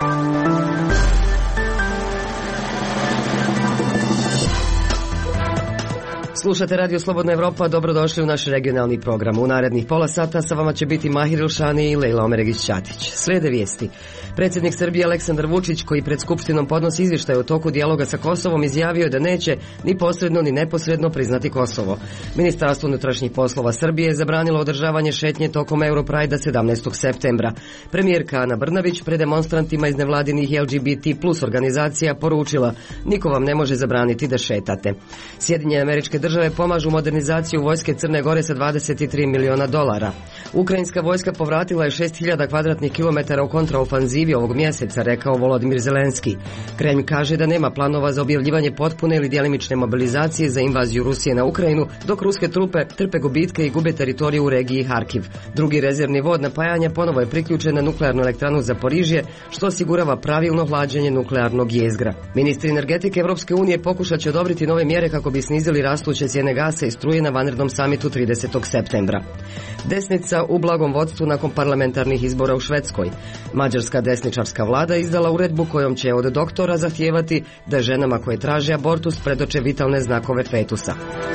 Slušate Radio Slobodna Evropa, dobrodošli u naš regionalni program. U narednih pola sata sa vama će biti Mahir Ilšani i Lejla Omeregić-Ćatić. Slijede vijesti. Predsjednik Srbije Aleksandar Vučić, koji pred Skupštinom podnosi izvještaj o toku dijaloga sa Kosovom, izjavio da neće ni posredno ni neposredno priznati Kosovo. Ministarstvo unutrašnjih poslova Srbije je zabranilo održavanje šetnje tokom Europrajda 17. septembra. Premijerka Ana Brnabić pred demonstrantima iz nevladinih LGBT plus organizacija poručila: niko vam ne može zabraniti da šetate. Sjedinjene Američke Države pomažu modernizaciju vojske Crne Gore sa $23 miliona. Ukrajinska vojska povratila je 6.000 kvadratnih kilometara u kontraofanzivi ovog mjeseca, rekao Volodimir Zelenski. Kremlj kaže da nema planova za objavljivanje potpune ili djelimične mobilizacije za invaziju Rusije na Ukrajinu, dok ruske trupe trpe gubitke i gube teritoriju u regiji Harkiv. Drugi rezervni vod napajanja ponovo je priključen na nuklearnu elektranu Zaporižje, što osigurava pravilno hlađenje nuklearnog jezgra. Ministri energetike Evropske unije pokušat će odobriti nove mjere kako bi snizili rastuće cijene gasa i struje na vanrednom samitu 30. septembra. Desnica u blagom vodstvu nakon parlamentarnih izbora u Švedskoj. Mađarska desničarska vlada izdala uredbu kojom će od doktora zahtijevati da ženama koje traže abortus predoče vitalne znakove fetusa.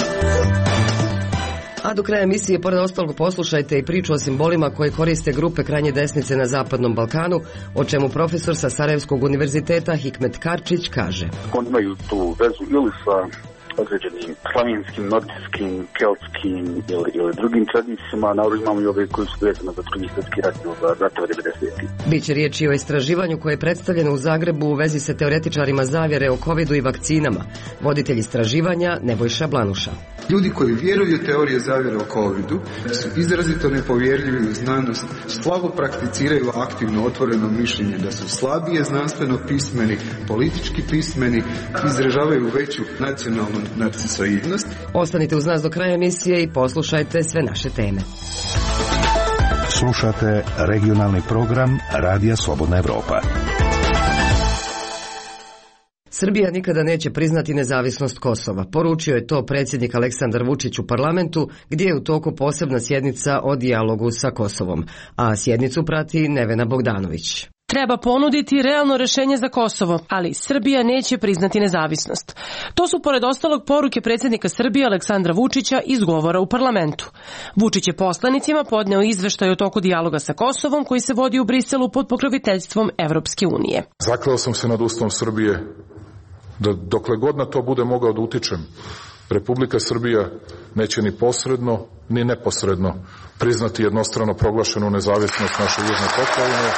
A do kraja emisije, pored ostalog, poslušajte i priču o simbolima koje koriste grupe krajnje desnice na Zapadnom Balkanu, o čemu profesor sa Sarajevskog univerziteta Hikmet Karčić kaže. Oni imaju tu vezu ili sa određenim slavenskim, nordijskim, keltskim ili drugim tradicijama. Naravno imamo i ove koji su vezane za Drugi svjetski rat ili za ratove 90. Biće riječi o istraživanju koje je predstavljeno u Zagrebu u vezi sa teoretičarima zavjere o covidu i vakcinama. Voditelj istraživanja Nebojša Blanuša. Ljudi koji vjeruju u teorije zavjere o covidu su izrazito nepovjerljivi u znanost, slabo prakticiraju aktivno otvoreno mišljenje, da su slabije znanstveno pismeni, politički pismeni, izražavaju veću nacionalnu narcisoidnost. Ostanite uz nas do kraja emisije i poslušajte sve naše teme. Slušate regionalni program Radija Slobodna Evropa. Srbija nikada neće priznati nezavisnost Kosova. Poručio je to predsjednik Aleksandar Vučić u parlamentu, gdje je u toku posebna sjednica o dijalogu sa Kosovom. A sjednicu prati Nevena Bogdanović. Treba ponuditi realno rješenje za Kosovo, ali Srbija neće priznati nezavisnost. To su pored ostalog poruke predsjednika Srbije Aleksandra Vučića iz govora u parlamentu. Vučić je poslanicima podneo izveštaj o toku dijaloga sa Kosovom koji se vodi u Briselu pod pokroviteljstvom Evropske unije. Zakleo sam se nad Ustavom Srbije da dokle god na to bude mogao da utičem, Republika Srbija neće ni posredno ni neposredno priznati jednostrano proglašenu nezavisnost naše južne pokrajine,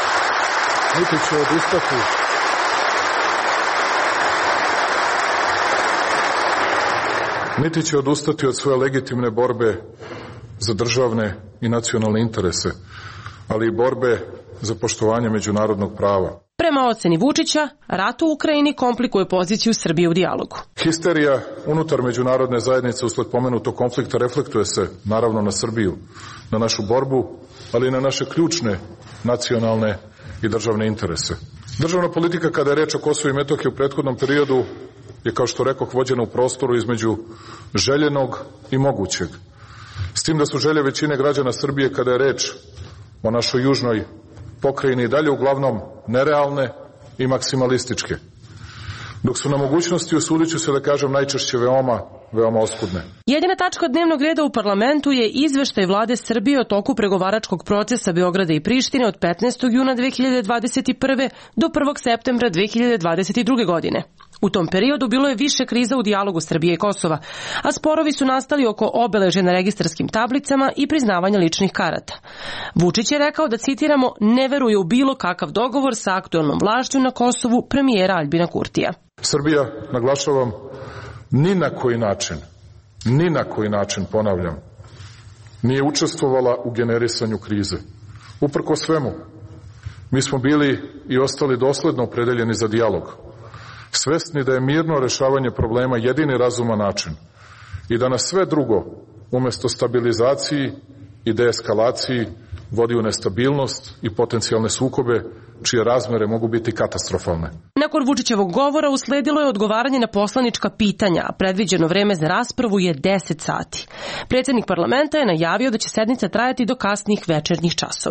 niti će odustati od svoje legitimne borbe za državne i nacionalne interese, ali i borbe za poštovanje međunarodnog prava. Prema oceni Vučića, rat u Ukrajini komplikuje poziciju Srbije u dijalogu. Histerija unutar međunarodne zajednice usled pomenutog konflikta reflektuje se naravno na Srbiju, na našu borbu, ali i na naše ključne nacionalne i državne interese. Državna politika kada je reč o Kosovu i Metohiji u prethodnom periodu je, kao što rekoh, vođena u prostoru između željenog i mogućeg. S tim da su želje većine građana Srbije kada je reč o našoj južnoj pokrajini i dalje uglavnom nerealne i maksimalističke. Dok su na mogućnosti, usudit ću se da kažem, najčešće veoma oskudne. Jedina tačka dnevnog reda u parlamentu je izveštaj vlade Srbije o toku pregovaračkog procesa Beograda i Prištine od 15. juna 2021. do 1. septembra 2022. godine. U tom periodu bilo je više kriza u dijalogu Srbije i Kosova, a sporovi su nastali oko obeležja na registarskim tablicama i priznavanja ličnih karata. Vučić je rekao da, citiramo, ne veruje u bilo kakav dogovor sa aktuelnom vlašću na Kosovu premijera Aljbina Kurtija. Srbija, naglašavam, ni na koji način, ponavljam, nije učestvovala u generisanju krize. Uprkos svemu, mi smo bili i ostali dosledno opredeljeni za dijalog, svesni da je mirno rešavanje problema jedini razuman način i da nas sve drugo, umjesto stabilizaciji i deeskalaciji, vodi u nestabilnost i potencijalne sukobe čije razmere mogu biti katastrofalne. Nakon Vučićevog govora usledilo je odgovaranje na poslanička pitanja, a predviđeno vreme za raspravu je 10 sati. Predsjednik parlamenta je najavio da će sednica trajati do kasnih večernjih časova.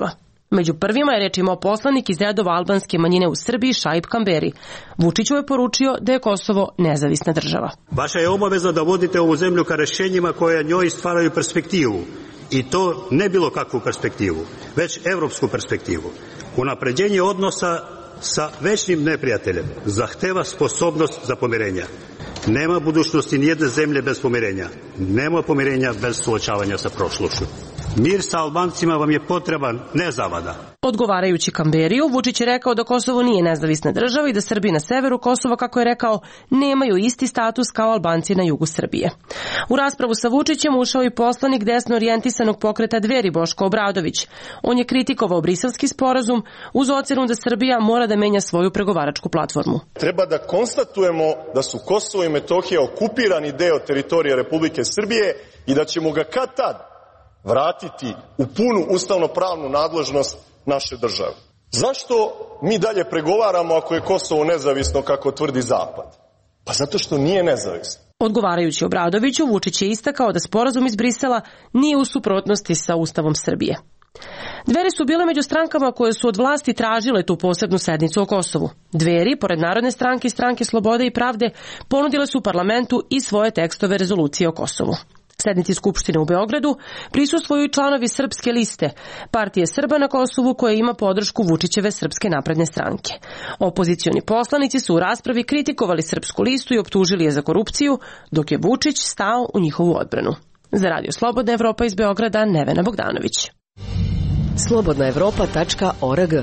Među prvima je reč imao poslanik iz redova albanske manjine u Srbiji Šaip Kamberi. Vučiću je poručio da je Kosovo nezavisna država. Vaša je obaveza da vodite ovu zemlju ka rešenjima koje njoj stvaraju perspektivu. I to ne bilo kakvu perspektivu, već evropsku perspektivu. Unapređenje odnosa sa većnim neprijateljem zahteva sposobnost za pomirenja. Nema budućnosti nijedne zemlje bez pomirenja. Nema pomirenja bez suočavanja sa prošlošću. Mir sa Albancima vam je potreban, ne zavada. Odgovarajući Kamberiju, Vučić je rekao da Kosovo nije nezavisna država i da Srbi na severu Kosova, kako je rekao, nemaju isti status kao Albanci na jugu Srbije. U raspravu sa Vučićem ušao i poslanik desno orijentisanog pokreta Dveri Boško Obradović. On je kritikovao Briselski sporazum uz ocenu da Srbija mora da menja svoju pregovaračku platformu. Treba da konstatujemo da su Kosovo i Metohija okupirani deo teritorije Republike Srbije i da ćemo ga kad tad vratiti u punu ustavno-pravnu nadležnost naše države. Zašto mi dalje pregovaramo ako je Kosovo nezavisno kako tvrdi Zapad? Pa zato što nije nezavisno. Odgovarajući Obradoviću, Vučić je istakao da sporazum iz Brisela nije u suprotnosti sa Ustavom Srbije. Dveri su bile među strankama koje su od vlasti tražile tu posebnu sednicu o Kosovu. Dveri, pored Narodne stranke i Stranke slobode i pravde, ponudile su parlamentu i svoje tekstove rezolucije o Kosovu. Sednici Skupštine u Beogradu prisustvuju i članovi Srpske liste, Partije Srba na Kosovu, koja ima podršku Vučićeve Srpske napredne stranke. Opozicioni poslanici su u raspravi kritikovali Srpsku listu i optužili je za korupciju, dok je Vučić stao u njihovu odbranu. Za Radio Slobodna Evropa iz Beograda, Nevena Bogdanović. slobodnaevropa.org.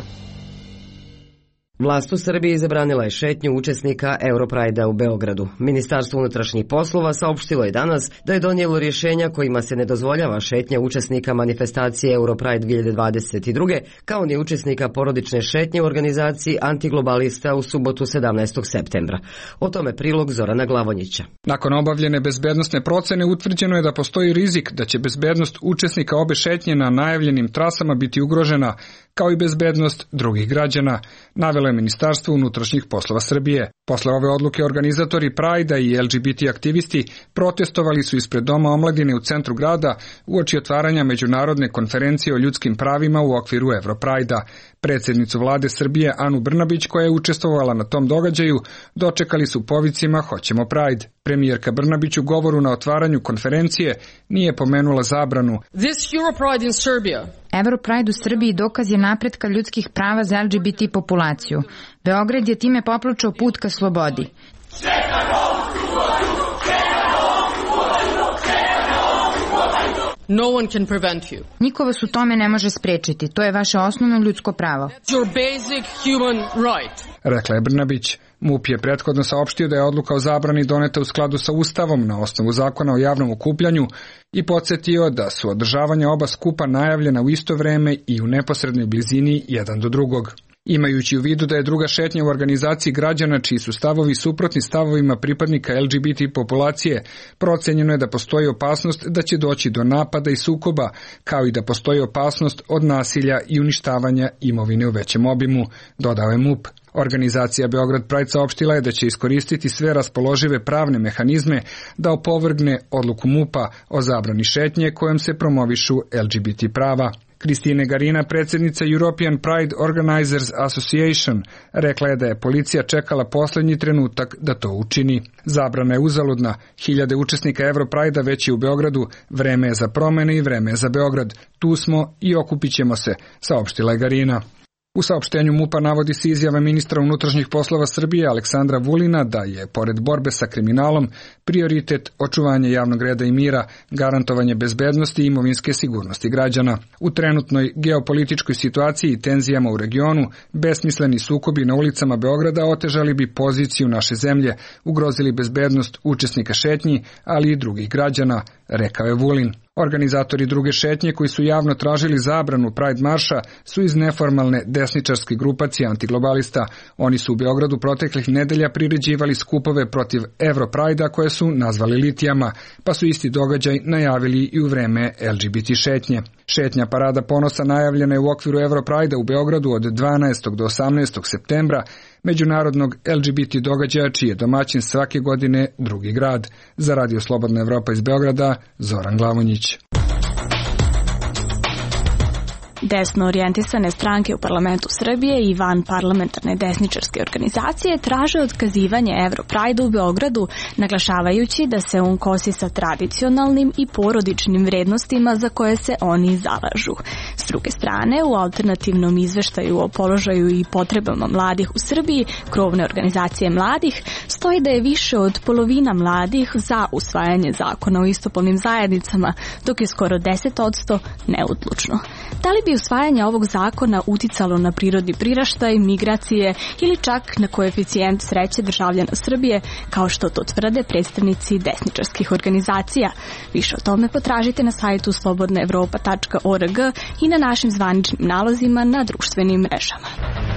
Vlast u Srbiji zabranila je šetnju učesnika Europrajda u Beogradu. Ministarstvo unutrašnjih poslova saopštilo je danas da je donijelo rješenja kojima se ne dozvoljava šetnja učesnika manifestacije Europride 2022. kao ni učesnika porodične šetnje u organizaciji Antiglobalista u subotu 17. septembra. O tome prilog Zorana Glavonjića. Nakon obavljene bezbednosne procene utvrđeno je da postoji rizik da će bezbednost učesnika obe šetnje na najavljenim trasama biti ugrožena, kao i bezbednost drugih građana, navelo je Ministarstvo unutrašnjih poslova Srbije. Posle ove odluke organizatori Prajda i LGBT aktivisti protestovali su ispred Doma omladine u centru grada uoči otvaranja međunarodne konferencije o ljudskim pravima u okviru Europrajda. Predsjednicu vlade Srbije Anu Brnabić, koja je učestvovala na tom događaju, dočekali su povicima "Hoćemo Pride". Premijerka Brnabić u govoru na otvaranju konferencije nije pomenula zabranu. Europride u Srbiji dokaz je napretka ljudskih prava za LGBT populaciju. Beograd je time popločao put ka slobodi. No one can prevent you. Niko vas u tome ne može sprečiti. To je vaše osnovno ljudsko pravo. Your basic human right. Rekla je Brnabić. MUP je prethodno saopštio da je odluka o zabrani doneta u skladu sa Ustavom na osnovu zakona o javnom okupljanju i podsjetio da su održavanja oba skupa najavljena u isto vreme i u neposrednoj blizini jedan do drugog. Imajući u vidu da je druga šetnja u organizaciji građana čiji su stavovi suprotni stavovima pripadnika LGBT populacije, procenjeno je da postoji opasnost da će doći do napada i sukoba, kao i da postoji opasnost od nasilja i uništavanja imovine u većem obimu, dodao je MUP. Organizacija Beograd Pride saopštila je da će iskoristiti sve raspoložive pravne mehanizme da opovrgne odluku MUP-a o zabrani šetnje kojom se promovišu LGBT prava. Kristine Garina, predsjednica European Pride Organizers Association, rekla je da je policija čekala posljednji trenutak da to učini. Zabrana je uzaludna. Hiljade učesnika Europrida već je u Beogradu. Vreme je za promene i vreme je za Beograd. Tu smo i okupit ćemo se, saopštila je Garina. U saopštenju MUP-a navodi se izjava ministra unutrašnjih poslova Srbije Aleksandra Vulina da je, pored borbe sa kriminalom, prioritet očuvanje javnog reda i mira, garantovanje bezbednosti i imovinske sigurnosti građana. U trenutnoj geopolitičkoj situaciji i tenzijama u regionu, besmisleni sukobi na ulicama Beograda otežali bi poziciju naše zemlje, ugrozili bezbednost učesnika šetnji, ali i drugih građana, rekao je Vulin. Organizatori druge šetnje koji su javno tražili zabranu Pride marša su iz neformalne desničarske grupacije Antiglobalista. Oni su u Beogradu proteklih nedelja priređivali skupove protiv Europrida koje su nazvali litijama, pa su isti događaj najavili i u vreme LGBT šetnje. Šetnja Parada ponosa najavljena je u okviru Europrida u Beogradu od 12. do 18. septembra, međunarodnog LGBT događaja čiji je domaćin svake godine drugi grad. Za Radio Slobodna Evropa iz Beograda, Zoran Glavonjić. Desno orijentisane stranke u parlamentu Srbije i van parlamentarne desničarske organizacije traže otkazivanje Europride u Beogradu, naglašavajući da se on kosi sa tradicionalnim i porodičnim vrednostima za koje se oni zalažu. S druge strane, u alternativnom izveštaju o položaju i potrebama mladih u Srbiji, krovne organizacije mladih, stoji da je više od polovina mladih za usvajanje zakona o istopolnim zajednicama, dok je skoro 10% neodlučno. Da li bi usvajanje ovog zakona uticalo na prirodni priraštaj, migracije ili čak na koeficijent sreće državljana Srbije, kao što to tvrde predstavnici desničarskih organizacija? Više o tome potražite na sajtu slobodnaevropa.org i na našim zvaničnim nalozima na društvenim mrežama.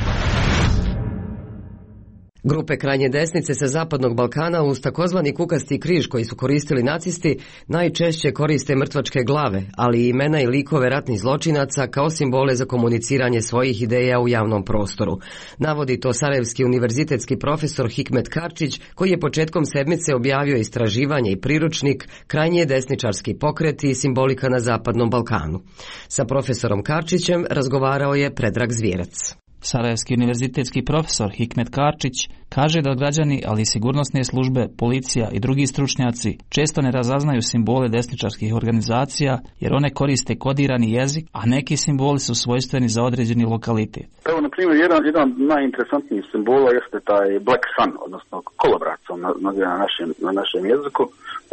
Grupe krajnje desnice sa Zapadnog Balkana uz takozvani kukasti križ koji su koristili nacisti najčešće koriste mrtvačke glave, ali i imena i likove ratnih zločinaca kao simbole za komuniciranje svojih ideja u javnom prostoru. Navodi to Sarajevski univerzitetski profesor Hikmet Karčić, koji je početkom sedmice objavio istraživanje i priručnik Krajnje desničarski pokreti i simbolika na Zapadnom Balkanu. Sa profesorom Karčićem razgovarao je Predrag Zvijerac. Sarajevski univerzitetski profesor Hikmet Karčić kaže da građani, ali i sigurnosne službe, policija i drugi stručnjaci često ne razaznaju simbole desničarskih organizacija jer one koriste kodirani jezik, a neki simboli su svojstveni za određeni lokalitet. Evo, na primjer, jedan od najinteresantnijih simbola jeste taj Black Sun, odnosno kolobrat na našem jeziku,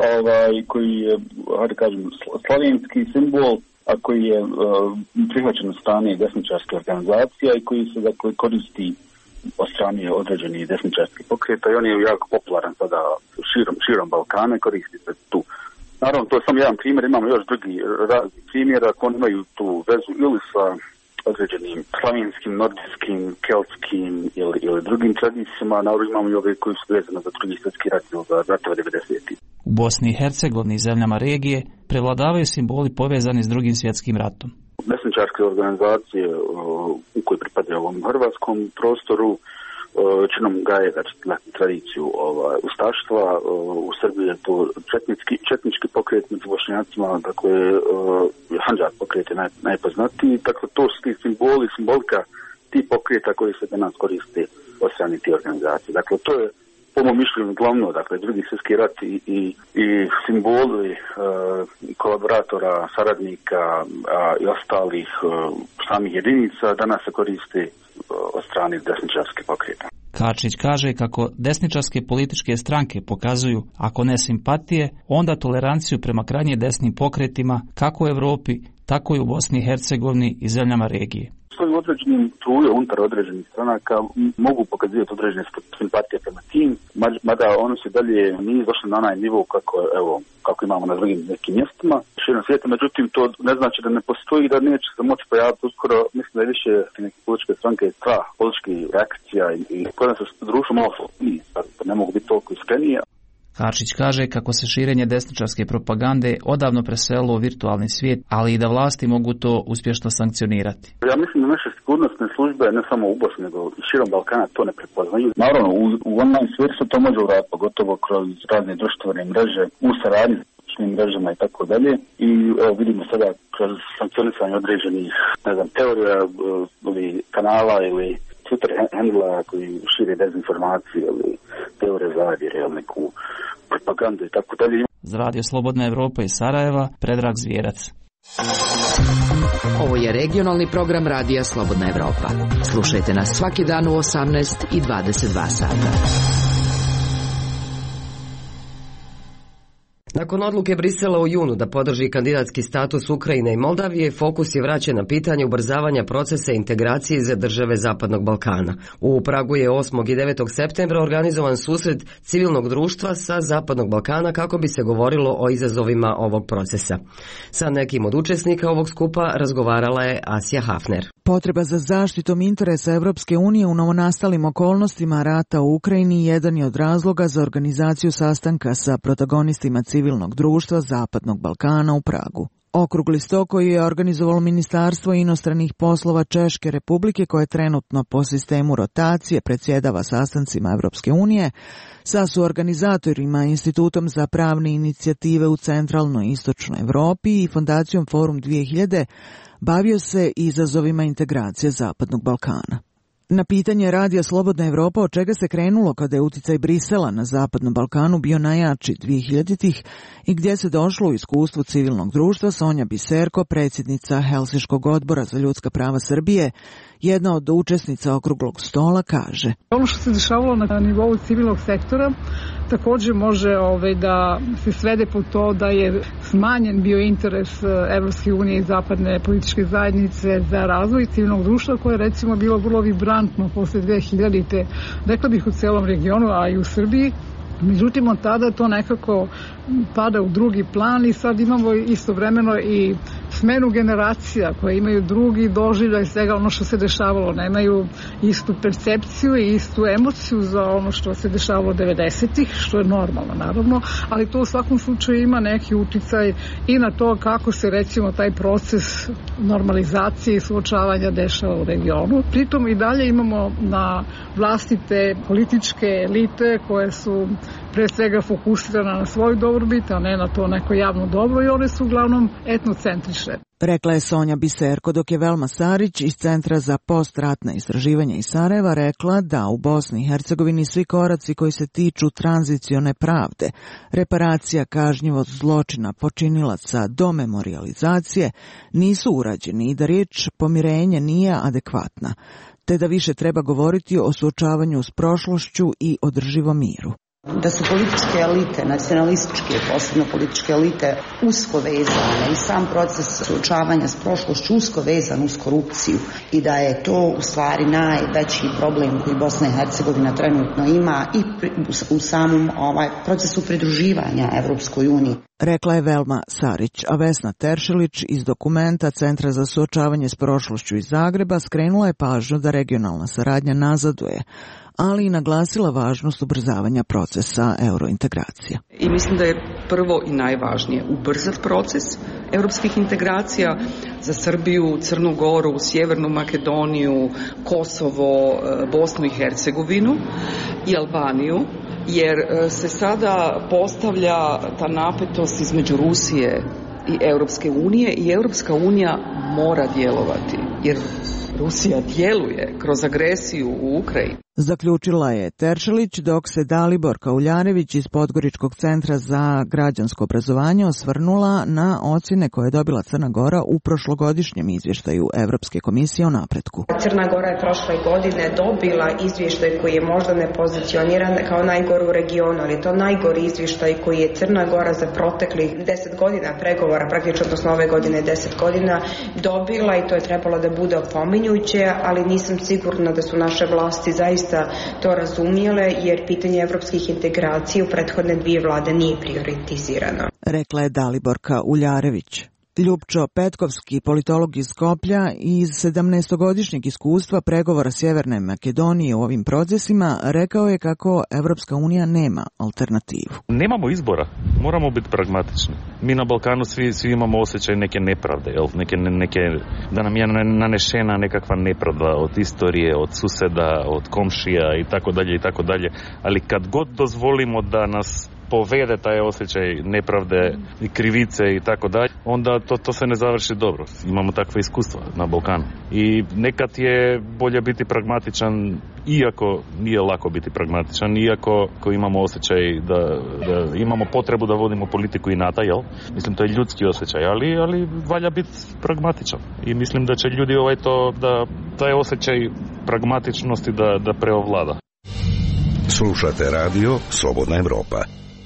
koji je, hajde kažem, slavenski simbol, a koji je prihvaćen od strane desničarske organizacije i koji se dakle koristi od strane određenih desničarskih pokreta i on je jako popularan sada širom Balkana, koristi se tu. Naravno, to je samo jedan primjer, imamo još drugi razni primjera koji imaju tu vezu ili sa određenim slavenskim, nordijskim, keltskim ili drugim tradicijama, naravno imamo i ove koji su vezane za drugi svjetski rat ili za ratove 90. U Bosni i Hercegovini i zemljama regije prevladavaju simboli povezani s drugim svjetskim ratom. Desničarske organizacije u koje pripadaju ovom hrvatskom prostoru činom gaje tradiciju ustaštva. U Srbiji je to četnički pokret među Bošnjacima, dakle Handžar pokret je najpoznatiji. Dakle, to su ti simbolika ti pokreta koji se danas koriste od strane ti organizacije. Dakle, to je po mom mišljenju glavno, dakle, drugi svjetski rat i simboli kolaboratora, saradnika i ostalih samih jedinica danas se koriste od strane desničarskih pokreta. Karčić kaže kako desničarske političke stranke pokazuju, ako ne simpatije, onda toleranciju prema krajnje desnim pokretima kako u Europi, tako i u Bosni i Hercegovini i zemljama regije. Svojim određenim truje unutar određenih stranaka mogu pokazivati određene simpatije prema tim, mada ono se dalje nije došlo na onaj nivo kako imamo na drugim nekim mjestima širom svijeta, međutim to ne znači da ne postoji i da neće se moći pojaviti uskoro. Mislim da je više neke političke stranke strah političkih reakcija i kod nas se društvo malo slobodniji, ne mogu biti toliko iskreniji. Karčić kaže kako se širenje desničarske propagande odavno preselilo u virtualni svijet, ali i da vlasti mogu to uspješno sankcionirati. Ja mislim da naše sigurnosne službe, ne samo u Bosni, nego i širom Balkana, to ne prepoznaju. Naravno, u online svijetu se to može uraditi, pogotovo kroz razne društvene mreže, u saradnji s mrežama i tako dalje. I evo, vidimo sada kroz sankcionisanje određenih, teorija ili kanala ili Twitter handla koji šire dezinformacije ili teorije zavjere ili neku propagandu i tako dalje. Za Radio Slobodna Evropa iz Sarajeva, Predrag Zvijerac. Ovo je regionalni program Radija Slobodna Evropa. Slušajte nas svaki dan u 18 i 22 sata. Nakon odluke Brisela u junu da podrži kandidatski status Ukrajine i Moldavije, fokus je vraćen na pitanje ubrzavanja procesa integracije za države Zapadnog Balkana. U Pragu je 8. i 9. septembra organizovan susret civilnog društva sa Zapadnog Balkana kako bi se govorilo o izazovima ovog procesa. Sa nekim od učesnika ovog skupa razgovarala je Asja Hafner. Potreba za zaštitom interesa Evropske unije u novonastalim okolnostima rata u Ukrajini jedan je od razloga za organizaciju sastanka sa protagonistima civilnog društva Zapadnog Balkana u Pragu. Okrugli sto koji je organizovalo Ministarstvo inostranih poslova Češke Republike, koje trenutno po sistemu rotacije predsjedava sastancima Evropske unije, sa suorganizatorima Institutom za pravne inicijative u centralnoj i istočnoj Evropi i Fondacijom Forum 2000, bavio se izazovima integracije Zapadnog Balkana. Na pitanje Radija Slobodna Evropa od čega se krenulo kada je uticaj Brisela na Zapadnom Balkanu bio najjači 2000-ih i gdje se došlo u iskustvu civilnog društva, Sonja Biserko, predsjednica Helsinškog odbora za ljudska prava Srbije, jedna od učesnica okruglog stola, kaže: Ono što se dešavalo na nivou civilnog sektora također može da se svede po to da je smanjen bio interes Evropske unije i zapadne političke zajednice za razvoj civilnog društva, koje je recimo bilo vrlo vibrantno posle 2000-te, rekla bih u celom regionu, a i u Srbiji. Međutim, od tada to nekako pada u drugi plan i sad imamo istovremeno i smenu generacija koje imaju drugi doživljaj svega ono što se dešavalo. Nemaju istu percepciju i istu emociju za ono što se dešavalo 90-ih, što je normalno naravno, ali to u svakom slučaju ima neki uticaj i na to kako se recimo taj proces normalizacije i suočavanja dešava u regionu. Pritom i dalje imamo na vlastite političke elite koje su pre svega fokusirana na svoju dobrobit, a ne na to neko javno dobro, i one su uglavnom etnocentrične. Rekla je Sonja Biserko, dok je Velma Sarić iz Centra za postratna istraživanja iz Sarajeva rekla da u Bosni i Hercegovini svi koraci koji se tiču tranzicione pravde, reparacija, kažnjivost zločina počinilaca do memorijalizacije nisu urađeni i da riječ pomirenje nije adekvatna, te da više treba govoriti o suočavanju s prošlošću i održivom miru. Da su političke elite, nacionalističke, posebno političke elite, usko vezane i sam proces suočavanja s prošlošću usko vezan uz korupciju i da je to u stvari najveći problem koji Bosna i Hercegovina trenutno ima i u samom procesu pridruživanja Evropskoj uniji. Rekla je Velma Sarić, a Vesna Teršelić iz dokumenta Centra za suočavanje s prošlošću iz Zagreba skrenula je pažnju da regionalna saradnja nazaduje, ali i naglasila važnost ubrzavanja procesa eurointegracija. I mislim da je prvo i najvažnije ubrzati proces europskih integracija za Srbiju, Crnu Goru, Sjevernu Makedoniju, Kosovo, Bosnu i Hercegovinu i Albaniju, jer se sada postavlja ta napetost između Rusije i Europske unije i Europska unija mora djelovati, jer Rusija djeluje kroz agresiju u Ukrajini. Zaključila je Teršelić, dok se Dalibor Kauljarević iz Podgoričkog centra za građansko obrazovanje osvrnula na ocjene koje je dobila Crna Gora u prošlogodišnjem izvještaju Evropske komisije o napretku. Crna Gora je prošle godine dobila izvještaj koji je možda ne pozicioniran kao najgori u regionu, ali to najgori izvještaj koji je Crna Gora za proteklih 10 godina pregovora, praktično odnosno ove godine 10 godina, dobila, i to je trebalo da bude opominjuće, ali nisam sigurna da su naše vlasti zaista to razumijele, jer pitanje evropskih integracija u prethodne dvije vlade nije prioritizirano. Rekla je Daliborka Uljarević. Ljupčo Petkovski, politolog iz Skoplja, iz 17-godišnjeg iskustva pregovora Sjeverne Makedonije u ovim procesima, rekao je kako Evropska unija nema alternativu. Nemamo izbora, moramo biti pragmatični. Mi na Balkanu svi imamo osjećaj neke nepravde, neke, da nam je nanešena nekakva nepravda od istorije, od suseda, od komšija i tako dalje, ali kad god dozvolimo da nas povede taj osjećaj nepravde i krivice i tako dalje, onda to se ne završi dobro. Imamo takve iskustva na Balkanu. I nekad je bolje biti pragmatičan, iako nije lako biti pragmatičan, iako imamo osjećaj da imamo potrebu da vodimo politiku inata, jel? Mislim, to je ljudski osjećaj, ali valja biti pragmatičan. I mislim da će ljudi da taj osjećaj pragmatičnosti da preovlada. Slušate radio Slobodna Evropa.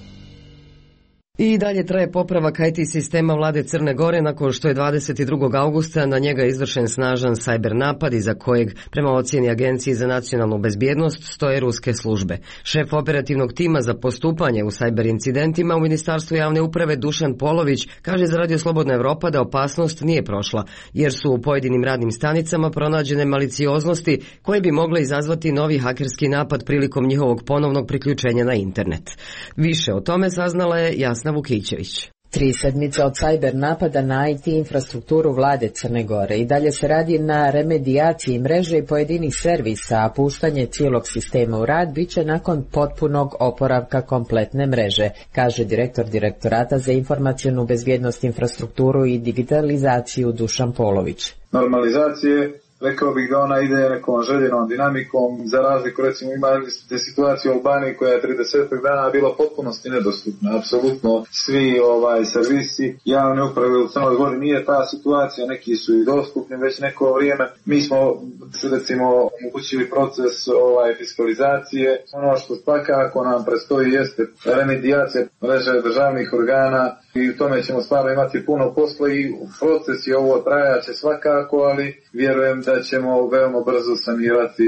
I dalje traje popravak IT sistema vlade Crne Gore nakon što je 22. augusta na njega izvršen snažan sajber napad iza kojeg, prema ocjeni Agencije za nacionalnu bezbjednost, stoje ruske službe. Šef operativnog tima za postupanje u sajber incidentima u Ministarstvu javne uprave Dušan Polović kaže za Radio Slobodna Evropa da opasnost nije prošla, jer su u pojedinim radnim stanicama pronađene malicioznosti koje bi mogle izazvati novi hakerski napad prilikom njihovog ponovnog priključenja na internet. Više o tome saznala je Jasna Vukićević. 3 sedmice od cyber napada na IT infrastrukturu vlade Crne Gore i dalje se radi na remedijaciji mreže i pojedinih servisa, a puštanje cijelog sistema u rad biće nakon potpunog oporavka kompletne mreže, kaže direktor Direktorata za informacionu bezbjednost, infrastrukturu i digitalizaciju Dušan Polović. Normalizacije, rekao bih da ona ide nekom željenom dinamikom, za razliku recimo imali ste situaciju u Albaniji koja je 30 dana bila potpunosti nedostupna, apsolutno svi servisi javne uprave u Crnoj Gori nije ta situacija, neki su i dostupni već neko vrijeme. Mi smo recimo omogućili proces fiskalizacije, ono što svakako nam predstoji jeste remedijacija mreže državnih organa i u tome ćemo stvarno imati puno posla i proces je ovo trajaće svakako, ali vjerujem da ćemo veoma brzo sanirati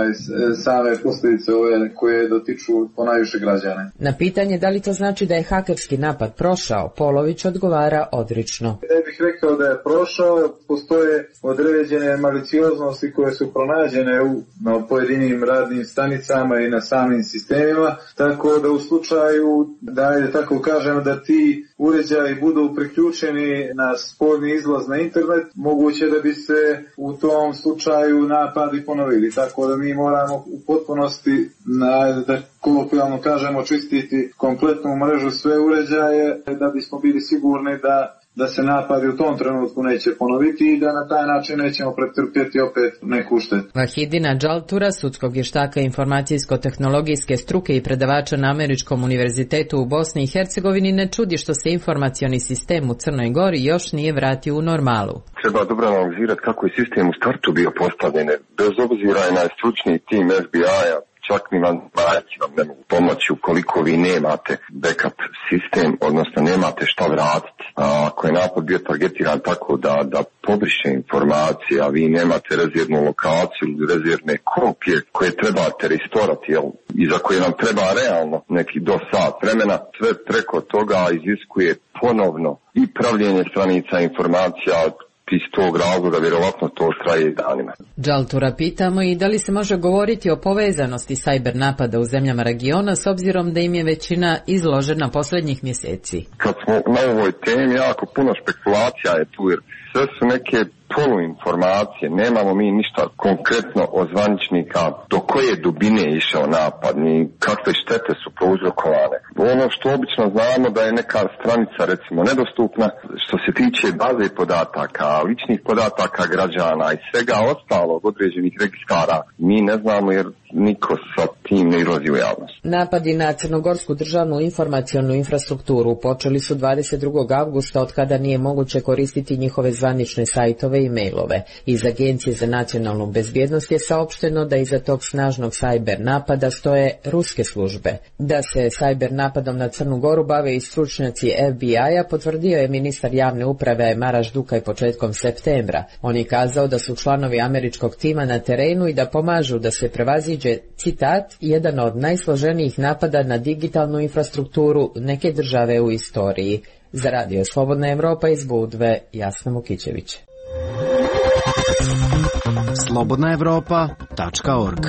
same posljedice koje dotiču ponajviše građane. Na pitanje da li to znači da je hakerski napad prošao, Polović odgovara odrično. Ne bih rekao da je prošao, postoje određene malicioznosti koje su pronađene na pojedinim radnim stanicama i na samim sistemima, tako da u slučaju da tako kažemo da ti uređaji budu priključeni na spoljni izlaz na internet, moguće da bi se u tom slučaju napadi ponovili, tako da mi moramo u potpunosti, da kolokvijalno kažemo, čistiti kompletnu mrežu, sve uređaje, da bismo bili sigurni da se napadi u tom trenutku neće ponoviti i da na taj način nećemo pretrpjeti opet neku štetu. Vahidina Džaltura, sudskog vještaka informacijsko-tehnologijske struke i predavača na Američkom univerzitetu u Bosni i Hercegovini, ne čudi što se informacioni sistem u Crnoj Gori još nije vratio u normalu. Treba dobro analizirati kako je sistem u startu bio postavljen, bez obzira na stručni tim FBI-a. Čak ni vam ne mogu pomoći ukoliko vi nemate backup sistem, odnosno nemate šta vratiti. Ako je napad bio targetiran tako da pobriše informacije, a vi nemate rezervnu lokaciju ili rezervne kopije koje trebate restorati, i za koje nam treba realno neki do sat vremena, sve preko toga iziskuje ponovno i pravljenje stranica informacija, iz tog razloga vjerovatno to traje danima. Džaltura pitamo i da li se može govoriti o povezanosti sajber napada u zemljama regiona s obzirom da im je većina izložena posljednjih mjeseci. Kad smo na ovoj temi, jako puno špekulacija je tu, jer sve su neke poluinformacije, nemamo mi ništa konkretno od zvaničnika do koje dubine je išao napad, ni kakve štete su prouzrokovane. Ono što obično znamo da je neka stranica recimo nedostupna, što se tiče baze podataka, ličnih podataka građana i svega ostalog određenih registara, mi ne znamo jer niko sa tim ne izlazi u javnost. Napadi na crnogorsku državnu informacionu infrastrukturu počeli su 22. avgusta, od kada nije moguće koristiti njihove zvanične sajtove i mailove. Iz Agencije za nacionalnu bezbjednost je saopšteno da iza tog snažnog sajber napada stoje ruske službe. Da se sajber napadom na Crnu Goru bave i stručnjaci FBI-a potvrdio je ministar javne uprave Maraš Dukaj početkom septembra. On je kazao da su članovi američkog tima na terenu i da pomažu da se prevaziđe, citat, jedan od najsloženijih napada na digitalnu infrastrukturu neke države u istoriji. Za Radio Slobodna Evropa iz Budve, Jasna Mukićević. slobodnaevropa.org.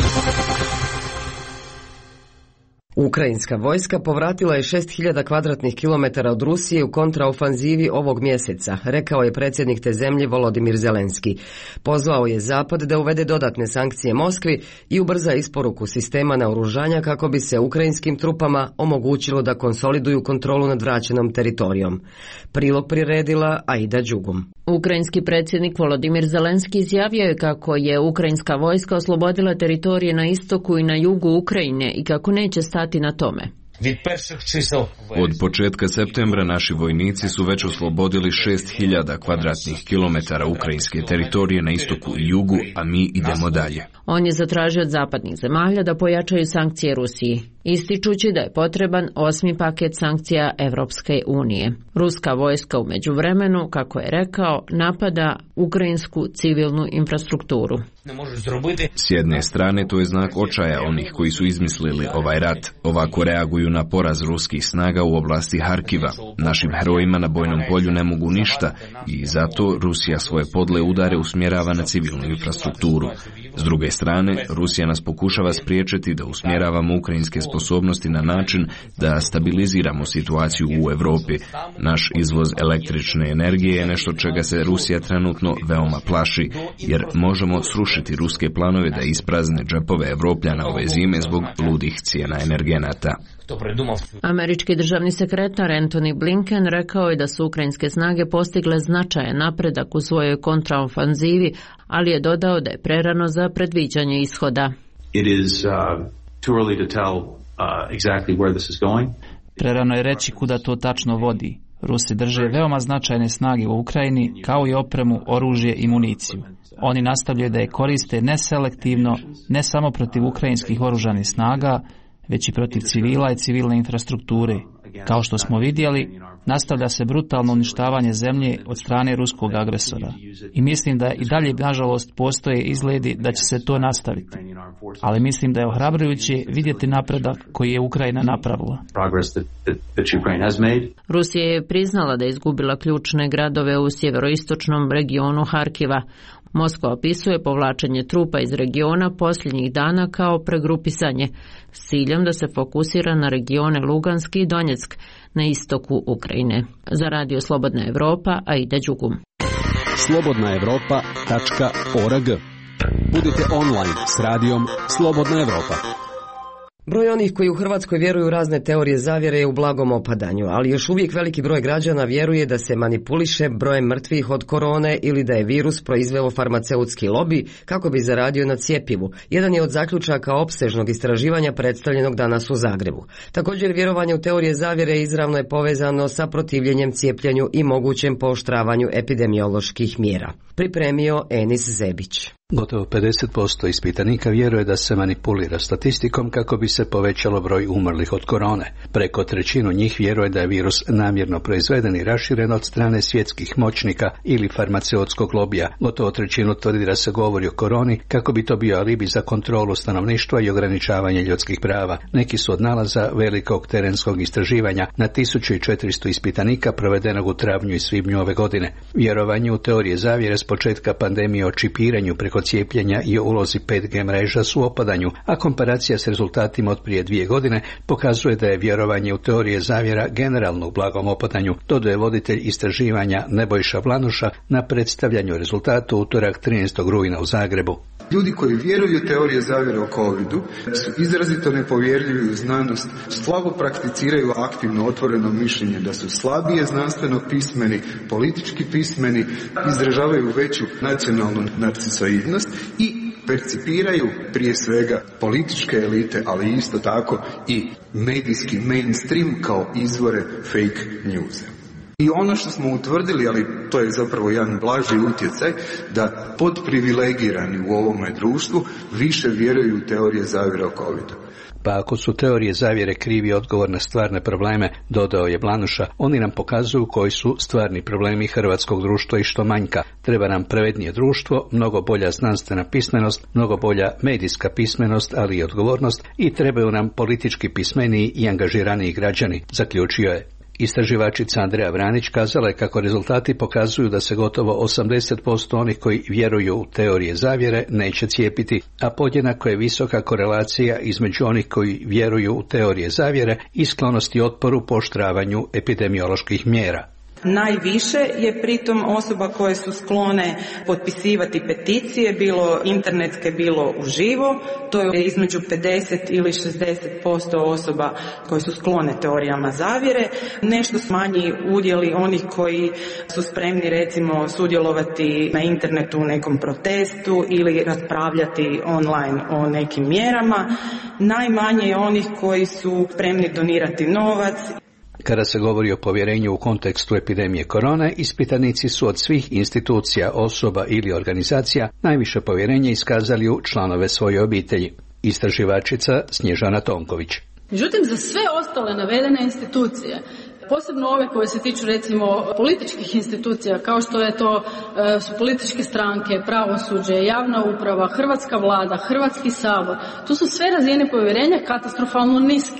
Ukrajinska vojska povratila je 6000 kvadratnih kilometara od Rusije u kontraofanzivi ovog mjeseca, rekao je predsjednik te zemlje Volodimir Zelenski. Pozvao je Zapad da uvede dodatne sankcije Moskvi i ubrza isporuku sistema naoružanja kako bi se ukrajinskim trupama omogućilo da konsoliduju kontrolu nad vraćenom teritorijom. Prilog priredila Aida Đugum. Ukrajinski predsjednik Volodimir Zelenski izjavio je kako je ukrajinska vojska oslobodila teritorije na istoku i na jugu Ukrajine i kako neće stati na tome. Od početka septembra naši vojnici su već oslobodili 6000 kvadratnih kilometara ukrajinske teritorije na istoku i jugu, a mi idemo dalje. On je zatražio od zapadnih zemalja da pojačaju sankcije Rusiji, ističući da je potreban 8. paket sankcija Evropske unije. Ruska vojska u međuvremenu, kako je rekao, napada ukrajinsku civilnu infrastrukturu. S jedne strane to je znak očaja onih koji su izmislili ovaj rat. Ovako reaguju na poraz ruskih snaga u oblasti Harkiva. Našim herojima na bojnom polju ne mogu ništa i zato Rusija svoje podle udare usmjerava na civilnu infrastrukturu. S druge strane, Rusija nas pokušava spriječiti da usmjeravamo ukrajinske sposobnosti sposobnosti na način da stabiliziramo situaciju u Europi. Naš izvoz električne energije je nešto čega se Rusija trenutno veoma plaši, jer možemo srušiti ruske planove da isprazne džepove Evropljana ove zime zbog ludih cijena energenata. Američki državni sekretar Antony Blinken rekao je da su ukrajinske snage postigle značajan napredak u svojoj kontraofanzivi, ali je dodao da je prerano za predviđanje ishoda. Prerano je reći kuda to tačno vodi. Rusi drže veoma značajne snage u Ukrajini, kao i opremu, oružje i municiju. Oni nastavljaju da je koriste neselektivno, ne samo protiv ukrajinskih oružanih snaga, već i protiv civila i civilne infrastrukture. Kao što smo vidjeli, nastavlja se brutalno uništavanje zemlje od strane ruskog agresora. I mislim da i dalje, nažalost, postoje izgledi da će se to nastaviti. Ali mislim da je ohrabrujuće vidjeti napredak koji je Ukrajina napravila. Rusija je priznala da je izgubila ključne gradove u sjeveroistočnom regionu Harkiva. Moskva opisuje povlačenje trupa iz regiona posljednjih dana kao pregrupisanje s ciljem da se fokusira na regione Luganski i Donjeck na istoku Ukrajine. Za Radio Slobodna Evropa, Aida Đugum. slobodnaevropa.org. Budite online s radijom Slobodna Evropa. Broj onih koji u Hrvatskoj vjeruju u razne teorije zavjere je u blagom opadanju, ali još uvijek veliki broj građana vjeruje da se manipuliše brojem mrtvih od korone ili da je virus proizveo farmaceutski lobi kako bi zaradio na cjepivu. Jedan je od zaključaka opsežnog istraživanja predstavljenog danas u Zagrebu. Također, vjerovanje u teorije zavjere izravno je povezano sa protivljenjem cijepljenju i mogućem pooštravanju epidemioloških mjera. Pripremio Enis Zebić. Gotovo 50% ispitanika vjeruje da se manipulira statistikom kako bi se povećalo broj umrlih od korone. Preko trećinu njih vjeruje da je virus namjerno proizveden i raširen od strane svjetskih moćnika ili farmaceutskog lobija. Gotovo trećinu tvrdi da se govori o koroni kako bi to bio alibi za kontrolu stanovništva i ograničavanje ljudskih prava. Neki su od nalaza velikog terenskog istraživanja na 1400 ispitanika provedenog u travnju i svibnju ove godine. Vjerovanje u teorije zavjere s početka pandemije o čipiranju preko cijepljenja i o ulozi 5G mreža su u opadanju, a komparacija s rezultatima od prije 2 godine pokazuje da je vjerovanje u teorije zavjera generalno u blagom opadanju, dodaje voditelj istraživanja Nebojša Vlanuša na predstavljanju rezultata utorak 13. rujna u Zagrebu. Ljudi koji vjeruju u teorije zavjere o covidu su izrazito nepovjerljivi u znanost, slabo prakticiraju aktivno otvoreno mišljenje, da su slabije znanstveno pismeni, politički pismeni, izražavaju veću nacionalnu narcisoidnost i percipiraju prije svega političke elite, ali isto tako i medijski mainstream kao izvore fake newsa. I ono što smo utvrdili, ali to je zapravo jedan blaži utjecaj, da podprivilegirani u ovome društvu više vjeruju u teorije zavjere o covidu. Pa ako su teorije zavjere krivi odgovor na stvarne probleme, dodao je Blanuša, oni nam pokazuju koji su stvarni problemi hrvatskog društva i što manjka. Treba nam pravednije društvo, mnogo bolja znanstvena pismenost, mnogo bolja medijska pismenost, ali i odgovornost, i trebaju nam politički pismeniji i angažiraniji građani, zaključio je. Istraživačica Andreja Vranić kazala je kako rezultati pokazuju da se gotovo 80% onih koji vjeruju u teorije zavjere neće cijepiti, a podjednako je visoka korelacija između onih koji vjeruju u teorije zavjere i sklonosti otporu pooštravanju epidemioloških mjera. Najviše je pritom osoba koje su sklone potpisivati peticije, bilo internetske, bilo uživo. To je između 50 ili 60% osoba koje su sklone teorijama zavjere. Nešto manji udjeli onih koji su spremni recimo sudjelovati na internetu u nekom protestu ili raspravljati online o nekim mjerama. Najmanje je onih koji su spremni donirati novac. Kada se govori o povjerenju u kontekstu epidemije korone, ispitanici su od svih institucija, osoba ili organizacija najviše povjerenje iskazali u članove svoje obitelji. Istraživačica Snježana Tonković. Međutim, za sve ostale navedene institucije, posebno ove koje se tiču recimo političkih institucija, kao što je to su političke stranke, pravosuđe, javna uprava, hrvatska vlada, Hrvatski sabor, tu su sve razine povjerenja katastrofalno niske.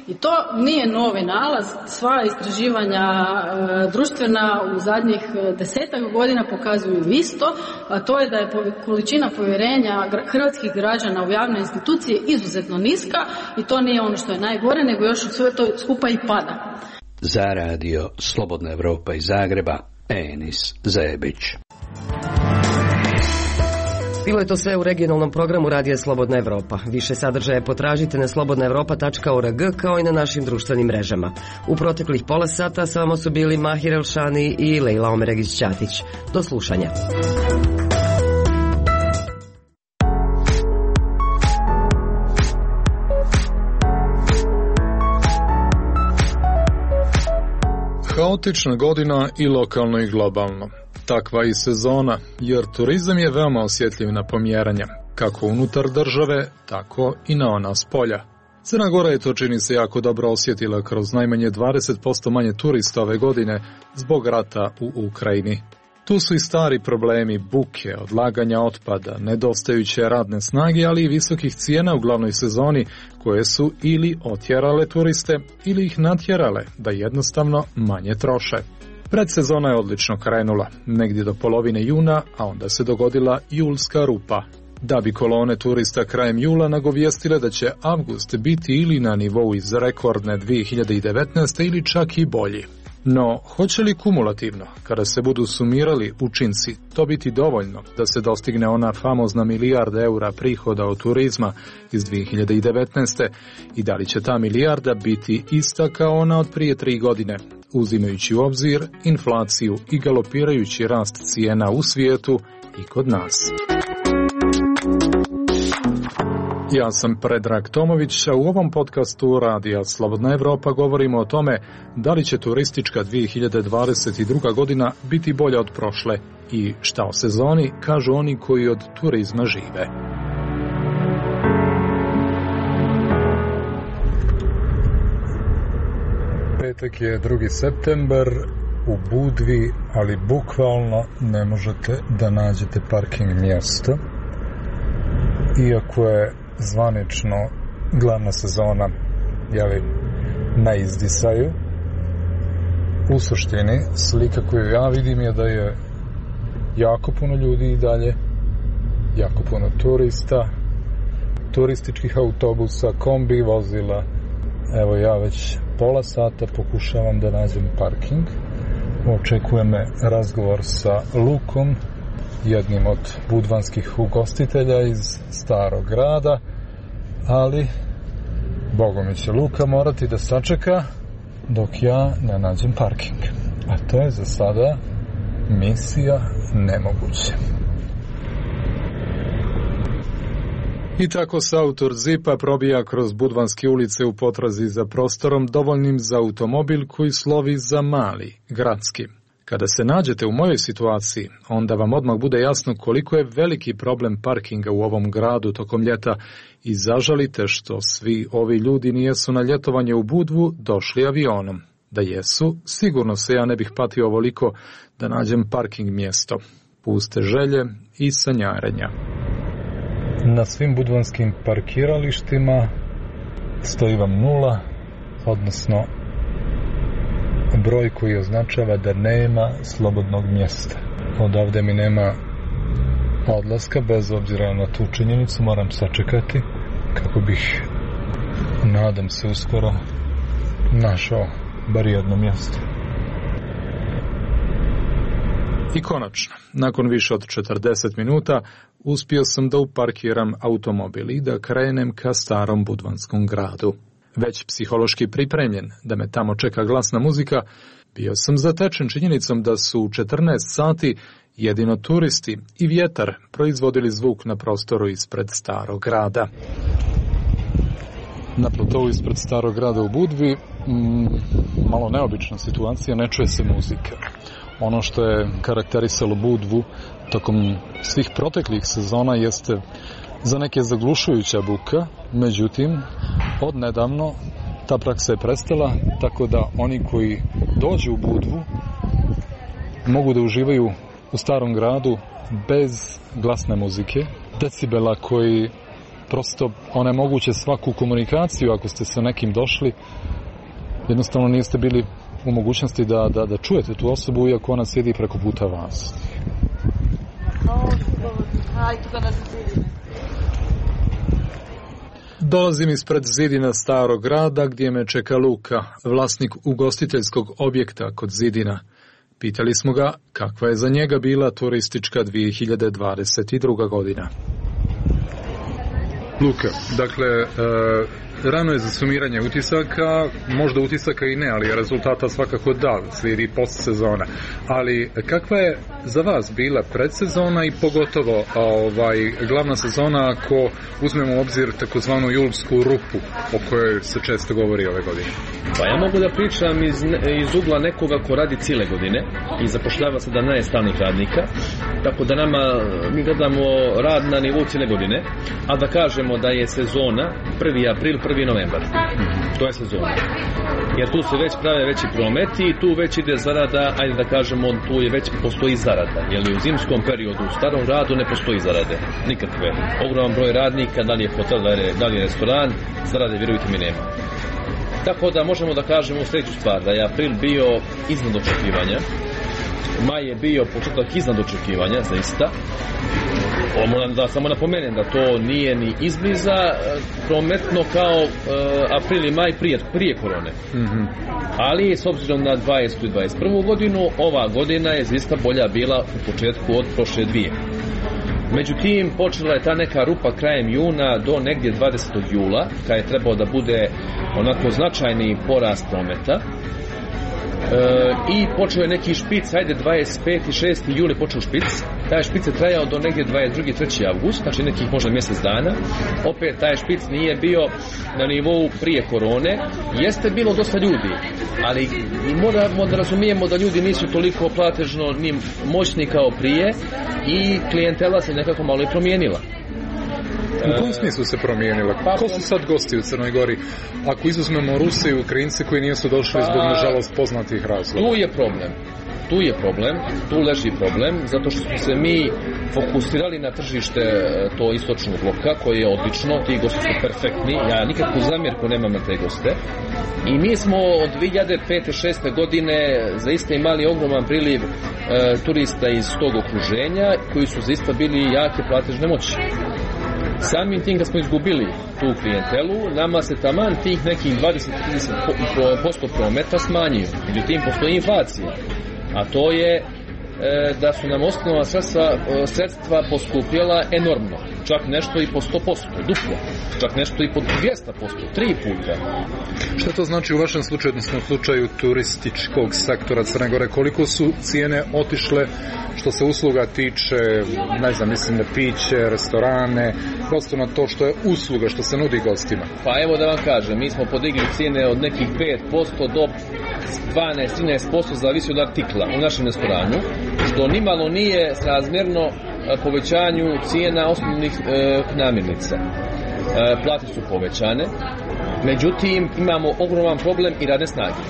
I to nije novi nalaz, sva istraživanja društvena u zadnjih 10 godina pokazuju isto, a to je da je količina povjerenja hrvatskih građana u javne institucije izuzetno niska i to nije ono što je najgore, nego još sve to skupa i pada. Za radio Slobodna Evropa iz Zagreba, Enis Zebić. Bilo je to sve u regionalnom programu Radija Slobodna Evropa. Više sadržaje potražite na slobodnaevropa.org kao i na našim društvenim mrežama. U proteklih pola sata s vama su bili Mahir Elšani i Lejla Omeregić-Ćatić. Do slušanja. Haotična godina i lokalno i globalno. Takva i sezona, jer turizam je veoma osjetljiv na pomjeranja, kako unutar države, tako i na ona s polja. Crna Gora je to, čini se, jako dobro osjetila kroz najmanje 20% manje turista ove godine zbog rata u Ukrajini. Tu su i stari problemi buke, odlaganja otpada, nedostajuće radne snage, ali i visokih cijena u glavnoj sezoni koje su ili otjerale turiste ili ih natjerale da jednostavno manje troše. Predsezona je odlično krenula, negdje do polovine juna, a onda se dogodila julska rupa. Da bi kolone turista krajem jula nagovijestile da će avgust biti ili na nivou iz rekordne 2019. ili čak i bolji. No, hoće li kumulativno, kada se budu sumirali učinci, to biti dovoljno da se dostigne ona famozna milijarda eura prihoda od turizma iz 2019. i da li će ta milijarda biti ista kao ona od prije 3 godine, uzimajući u obzir inflaciju i galopirajući rast cijena u svijetu i kod nas? Ja sam Predrag Tomović, a u ovom podcastu Radija Slobodna Evropa govorimo o tome da li će turistička 2022. godina biti bolja od prošle i šta o sezoni kažu oni koji od turizma žive. Petak je 2. septembar, u Budvi, ali bukvalno ne možete da nađete parking mjesto, iako je zvanično glavna sezona na izdisaju. U suštini, slika koju ja vidim je da je jako puno ljudi i dalje, jako puno turista, turističkih autobusa, kombi vozila. Evo, ja već pola sata pokušavam da nađem parking. Očekuje me razgovor sa Lukom, jednim od budvanskih ugostitelja iz Starog grada, ali bogome će Luka morati da sačeka dok ja ne nađem parking. A to je za sada misija nemoguća. I tako se autor Zipa probija kroz budvanske ulice u potrazi za prostorom dovoljnim za automobil koji slovi za mali, gradski. Kada se nađete u mojoj situaciji, onda vam odmah bude jasno koliko je veliki problem parkinga u ovom gradu tokom ljeta i zažalite što svi ovi ljudi nijesu na ljetovanje u Budvu došli avionom. Da jesu, sigurno se ja ne bih patio ovoliko da nađem parking mjesto. Puste želje i sanjarenja. Na svim budvanskim parkiralištima stoji vam 0, odnosno broj koji označava da nema slobodnog mjesta. Odavde mi nema odlaska, bez obzira na tu činjenicu moram sačekati kako bih, nadam se, uskoro našao bar jedno mjesto. I konačno, nakon više od 40 minuta, uspio sam da uparkiram automobil i da krenem ka starom budvanskom gradu. Već psihološki pripremljen da me tamo čeka glasna muzika, bio sam zatečen činjenicom da su u 14 sati jedino turisti i vjetar proizvodili zvuk na prostoru ispred starog grada. Na platovu ispred starog grada u Budvi, malo neobična situacija, ne čuje se muzika. Ono što je karakterisalo Budvu tokom svih proteklih sezona jeste za neke zaglušujuća buka, međutim, odnedavno ta praksa je prestala, tako da oni koji dođu u Budvu mogu da uživaju u starom gradu bez glasne muzike, decibela koji prosto onemoguće svaku komunikaciju. Ako ste sa nekim došli, jednostavno niste bili u mogućnosti da čujete tu osobu, iako ona sjedi preko puta vas. Dolazim ispred zidina Starog grada gdje me čeka Luka, vlasnik ugostiteljskog objekta kod zidina. Pitali smo ga kakva je za njega bila turistička 2022. godina. Luka, dakle, rano je za sumiranje utisaka, možda utisaka i ne, ali rezultata svakako da, slijedi postsezona. Ali kakva je za vas bila predsezona i pogotovo glavna sezona ako uzmemo u obzir takozvanu julsku rupu o kojoj se često govori ove godine? Pa ja mogu da pričam iz ugla nekoga ko radi cijele godine i zapošljava se da ne stalnih radnika, tako da mi gledamo rad na nivou cijele godine, a da kažemo da je sezona 1. april, 1. novembar. To je sezona. Jer tu se već prave veći prometi i tu već ide zarada, ajde da kažemo, tu je već postoji zarada. Jer u zimskom periodu u starom gradu ne postoji zarade. Nikakve. Ogroman broj radnika, da li je hotel, da li je restoran, zarade, vjerujte mi, nema. Tako da možemo da kažemo sljedeću stvar, da je april bio iznad očekivanja, maj je bio početak iznad očekivanja, zaista. Moram da samo napomenem da to nije ni izbliza prometno kao april i maj prije korone. Ali s obzirom na 20. i 21. godinu, ova godina je zaista bolja bila u početku od prošle dvije. Međutim, počela je ta neka rupa krajem juna do negdje 20. jula, kada je trebao da bude onako značajni porast prometa. I počeo je neki špic, ajde 25. i 6. juli počeo špic. Taj špic je trajao do negdje 22. 3. avgust, znači nekih možda mjesec dana. Opet taj špic nije bio na nivou prije korone. Jeste bilo dosta ljudi, ali moramo da razumijemo da ljudi nisu toliko platežno ni moćni kao prije i klijentela se nekako malo i promijenila. U kom smislu se promijenila? Ko su sad gosti u Crnoj Gori? Ako izuzmemo Ruse i Ukrajince koji nisu došli zbog nažalost poznatih razloga. Tu je problem, tu leži problem, zato što smo se mi fokusirali na tržište to istočnog bloka, koje je odlično, ti gosti su perfektni, ja nikakvu zamjerku nemam na te goste. I mi smo od 2005-2006. godine zaista imali ogroman priliv turista iz tog okruženja, koji su zaista bili jake platežne moći. Samim tim kad smo izgubili tu klijentelu, nama se taman tih nekih 20-30% prometa smanjio. Međutim, postoji inflacija, a to je da su nam osnovna sredstva poskupjela enormno. Čak nešto i po 100%, duplo. Čak nešto i po 200%, 3 puta. Što to znači u vašem slučaju, odnosno u slučaju turističkog sektora Crne Gore? Koliko su cijene otišle što se usluga tiče, ne znam, mislim na piće, restorane, prosto na to što je usluga, što se nudi gostima? Pa evo da vam kažem, mi smo podigli cijene od nekih 5% do 12-13%, zavisi od artikla u našem restoranu, što nimalo nije srazmjerno povećanju cijena osnovnih namirnica. Plate su povećane, međutim imamo ogroman problem i radne snage.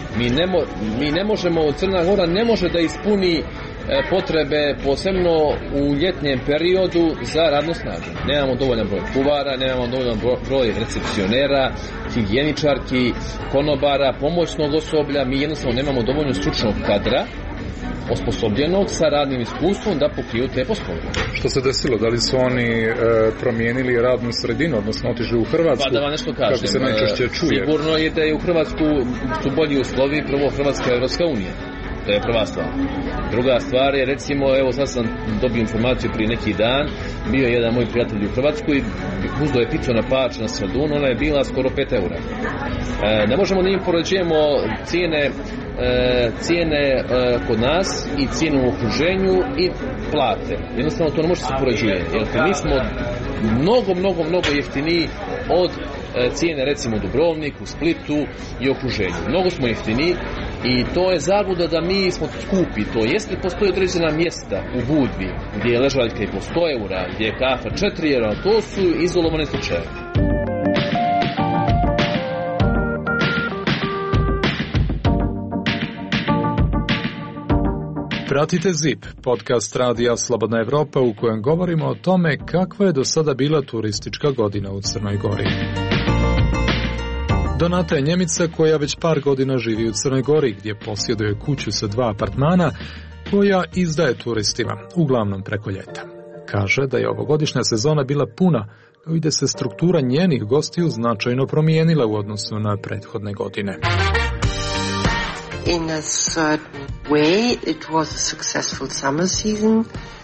Mi ne možemo, Crna Gora ne može da ispuni potrebe posebno u ljetnjem periodu za radnu snagu. Nemamo dovoljan broj kuvara, nemamo dovoljan broj recepcionera, higijeničarki, konobara, pomoćnog osoblja, mi jednostavno nemamo dovoljno stručnog kadra osposobljenog sa radnim iskustvom da pokriju te poslove. Što se desilo? Da li su oni promijenili radnu sredinu, odnosno otišli u Hrvatsku? Pa da vam nešto kažem, kako se najčešće čuje? Sigurno je da je u Hrvatsku su bolji uslovi, prvo Hrvatska je Europska unija. To je prva stvar. Druga stvar je, recimo, evo sad sam dobio informaciju prije neki dan, bio je jedan moj prijatelj u Hrvatskoj i uzdo je picu na Pač na Stradun, ona je bila skoro 5 eura. Ne možemo da im poređujemo cijene kod nas i cijene u okruženju i plate. Jednostavno to ne može se poređuje, jer mi smo mnogo jeftiniji od cijene recimo u Dubrovniku, Splitu i okruženju. Mnogo smo jeftiniji i to je zabluda da mi smo skupi. To jeste, postoje određena mjesta u Budvi gdje je ležaljka i po 100 eura, gdje je kafa 4 eura, to su izolovane slučaje. Pratite ZIP, podcast Radija Slobodna Evropa u kojem govorimo o tome kakva je do sada bila turistička godina u Crnoj Gori. Donata je Njemica koja već par godina živi u Crnoj Gori, gdje posjeduje kuću sa 2 apartmana koja izdaje turistima, uglavnom preko ljeta. Kaže da je ovogodišnja sezona bila puna, kao i da se struktura njenih gostiju značajno promijenila u odnosu na prethodne godine. In a certain way, it was a successful summer season,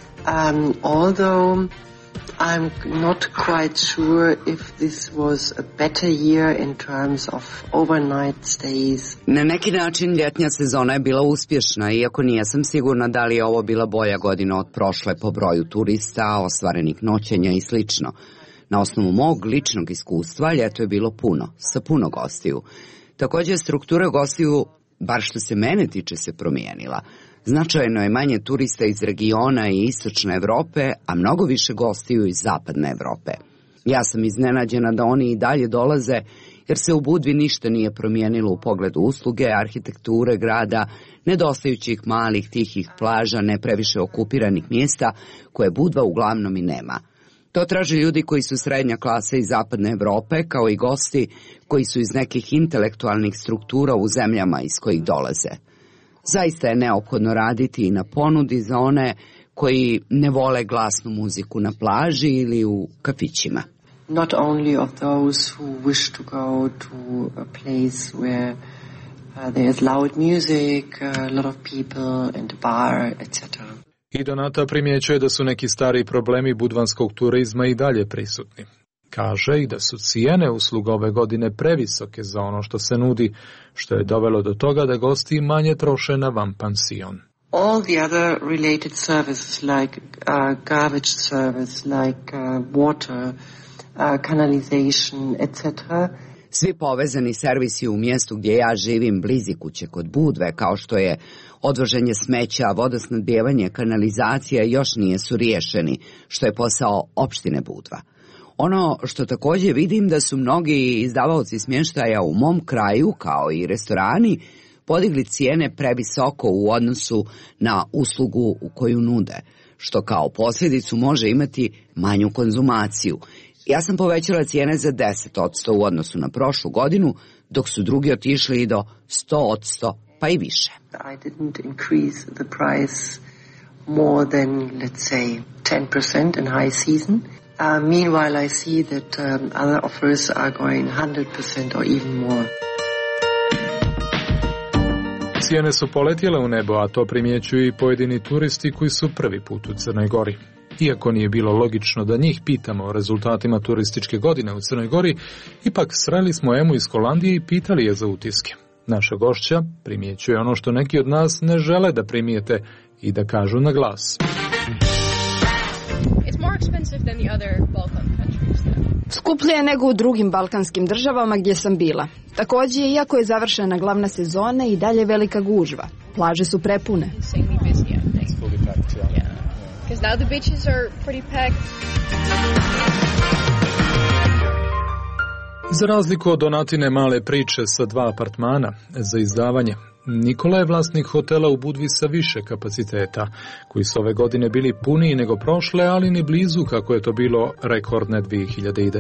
although I'm not quite sure if this was a better year in terms of overnight stays. Na neki način ljetnja sezona je bila uspješna, iako nisam sigurna da li je ovo bila bolja godina od prošle po broju turista, ostvarenih noćenja i slično. Na osnovu mog ličnog iskustva, ljeto je bilo puno, sa puno gostiju. Također, struktura gostiju, bar što se mene tiče, se promijenila. Značajno je manje turista iz regiona i istočne Evrope, a mnogo više gostiju iz zapadne Evrope. Ja sam iznenađena da oni i dalje dolaze, jer se u Budvi ništa nije promijenilo u pogledu usluge, arhitekture grada, nedostajućih malih tihih plaža, ne previše okupiranih mjesta, koje Budva uglavnom i nema. To traže ljudi koji su srednja klasa iz zapadne Evrope, kao i gosti koji su iz nekih intelektualnih struktura u zemljama iz kojih dolaze. Zaista je neophodno raditi i na ponudi za one koji ne vole glasnu muziku na plaži ili u kafićima. Not only of those who wish to go to a place where there is loud music, a lot of people and a bar, etc. I Donata primjećuje da su neki stari problemi budvanskog turizma i dalje prisutni. Kaže i da su cijene usluga ove godine previsoke za ono što se nudi, što je dovelo do toga da gosti manje troše na vanpansion. All the other related services like garbage service, like water, canalization, etc. Svi povezani servisi u mjestu gdje ja živim, blizi kuće kod Budve, kao što je odvoženje smeća, vodosnabdijevanje, kanalizacija, još nisu riješeni, što je posao opštine Budva. Ono što također vidim da su mnogi izdavaoci smještaja u mom kraju, kao i restorani, podigli cijene previsoko u odnosu na uslugu u koju nude, što kao posljedicu može imati manju konzumaciju. Ja sam povećala cijene za 10% u odnosu na prošlu godinu, dok su drugi otišli i do 100%, pa i više. I didn't increase the price more than, let's say, 10% in high season. Meanwhile, I see that other offers are going 100% or even more. Cijene su poletjele u nebo, a to primjećuju i pojedini turisti koji su prvi put u Crnoj Gori. Iako nije bilo logično da njih pitamo o rezultatima turističke godine u Crnoj Gori, ipak sreli smo Emu iz Holandije i pitali je za utiske. Naša gošća primjećuje ono što neki od nas ne žele da primijete i da kažu na glas. Skuplje je nego u drugim balkanskim državama gdje sam bila. Također, iako je završena glavna sezona, i dalje velika gužva. Plaže su prepune. Za razliku od Donatine male priče sa 2 apartmana za izdavanje, Nikola je vlasnik hotela u Budvi sa više kapaciteta, koji su ove godine bili puniji nego prošle, ali ni blizu kako je to bilo rekordne 2019.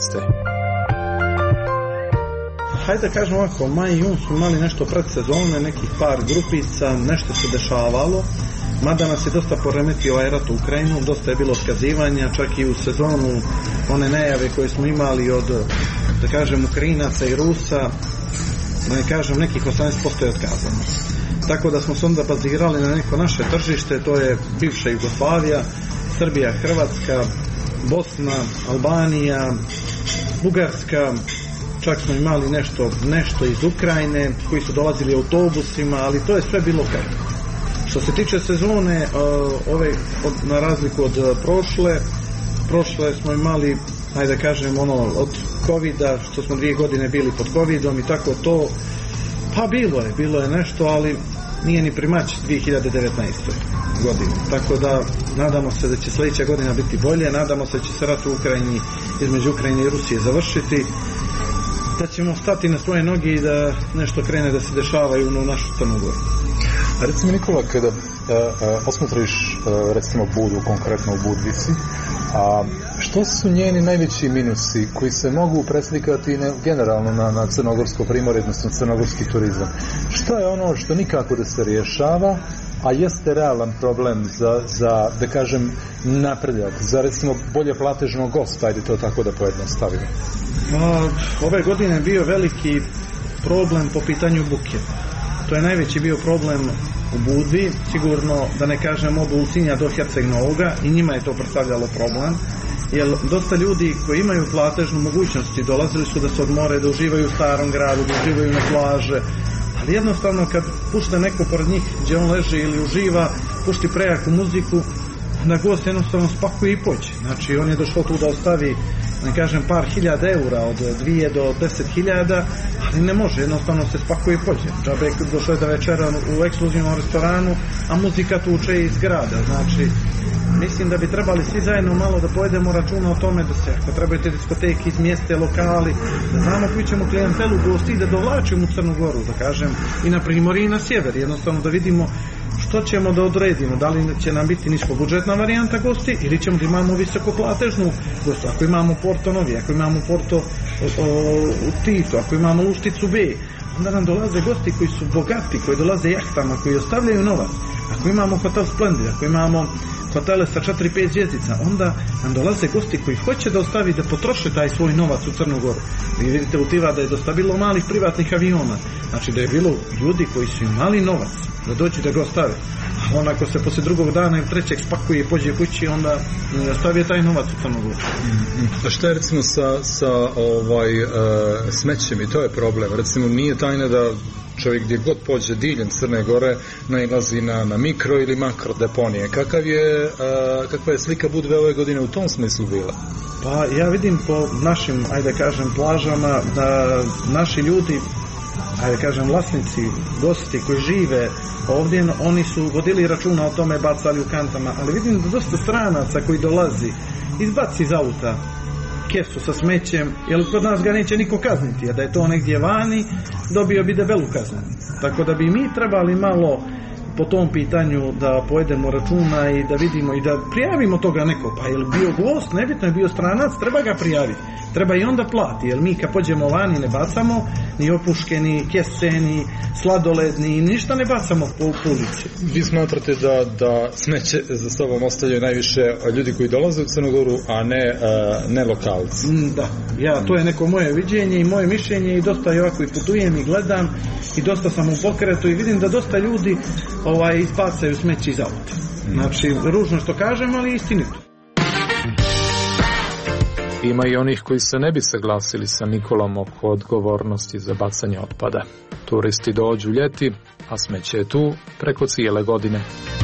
Hajde da kažem ovako, maj i jun su imali nešto predsezone, nekih par grupica, nešto se dešavalo, mada nas je dosta poremetio ovaj rat u Ukrajinu, dosta je bilo otkazivanja, čak i u sezonu one najave koje smo imali od, da kažem, Ukrajinaca i Rusa, da ne kažem, nekih 18% je otkazano. Tako da smo se onda bazirali na neko naše tržište, to je bivša Jugoslavija, Srbija, Hrvatska, Bosna, Albanija, Bugarska, čak smo imali nešto iz Ukrajine koji su dolazili autobusima, ali to je sve bilo kratko. Što se tiče sezone, na razliku od prošle smo imali, hajde da kažem, od covida, što smo 2 godine bili pod covidom i tako to, pa bilo je nešto, ali nije ni primać 2019. godini. Tako da nadamo se da će sljedeća godina biti bolje, nadamo se da će se rat u Ukrajini, između Ukrajine i Rusije završiti, da ćemo stati na svoje noge i da nešto krene da se dešava i u našu Crnu Goru. A recimo, Nikola, kada osmotriš recimo Budu, konkretno u Budvici, a što su njeni najveći minusi koji se mogu preslikati generalno na crnogorsko primorje, odnosno crnogorski turizam? Šta je ono što nikako da se rješava, a jeste realan problem za da kažem, napredak, za recimo bolje platežnog gosta, ajde to tako da pojednostavimo? Ove godine je bio veliki problem po pitanju buke. To je najveći bio problem u Budvi, sigurno da ne kažem od Ulcinja do Herceg Novoga, i njima je to predstavljalo problem, jer dosta ljudi koji imaju platežnu mogućnosti dolazili su da se odmore, da uživaju u starom gradu, da uživaju na plaže, ali jednostavno kad pušta neko pored njih gdje on leži ili uživa, pušti prejaku muziku, onda gost jednostavno spakuje i pođe. Znači on je došao tu da ostavi, ne kažem, par hiljada eura, od 2 do 10.000, ali ne može, jednostavno se spakuje i pođe. Džabe došao je da večera u ekskluzivnom restoranu, a muzika tuče iz grada. Znači, mislim da bi trebali svi zajedno malo da povedemo računa o tome da se, ako trebaju te diskoteke izmjeste, lokali, da znamo koji ćemo klijentelu gosti da dovlačimo u Crnu Goru, da kažem, i na primorje i na sjever, jednostavno da vidimo što ćemo da odredimo, da li će nam biti niskobudžetna varijanta gosti ili ćemo da imamo visokoplatežnu gostu. Ako imamo Porto Novi, ako imamo Porto Tito, ako imamo Lušticu B, onda nam dolaze gosti koji su bogati, koji dolaze jahtama, koji ostavljaju novac. Ako imamo Hotel Splendid, ako imamo hotele sa 4-5 zvjezdica, onda nam dolaze gosti koji hoće da ostavi, da potroše taj svoj novac u Crnu Goru. Vi vidite u Tiva da je dosta bilo malih privatnih aviona, znači da je bilo ljudi koji su imali novac da dođu da ga ostave. A onako se poslije drugog dana ili trećeg spakuje i pođe kući, onda ostavi taj novac u Crnu Goru. A šta je recimo sa smećem, i to je problem. Recimo nije tajna da čovjek gdje god pođe diljem Crne Gore nailazi na mikro ili makro deponije. Kakva je slika Budve ove godine u tom smislu bila? Pa ja vidim po našim, ajde kažem, plažama da naši ljudi, ajde kažem, vlasnici, gosti koji žive ovdje, oni su vodili računa o tome, bacali u kantama, ali vidim da dosta stranaca koji dolazi izbaci iz auta kesu sa smećem, jer kod nas ga neće niko kazniti, a da je to negdje vani, dobio bi debelu kaznu. Tako da bi mi trebali malo po tom pitanju da pojedemo računa i da vidimo i da prijavimo toga neko, pa je li bio gost, nebitno je bio stranac, treba ga prijaviti, treba i onda plati, jer mi kad pođemo vani ne bacamo ni opuške, ni kese, ni sladoled, ni ništa ne bacamo po ulici. Vi smatrate da smeće za sobom ostavljaju najviše ljudi koji dolaze u Crnu Goru, a ne lokalci? Da, to je neko moje viđenje i moje mišljenje, i dosta i ovako i putujem i gledam i dosta sam u pokretu i vidim da dosta ljudi izbacaju smeće iz auta. Znači, ružno što kažem, ali istinito. Ima i onih koji se ne bi saglasili sa Nikolom oko odgovornosti za bacanje otpada. Turisti dođu ljeti, a smeće je tu preko cijele godine.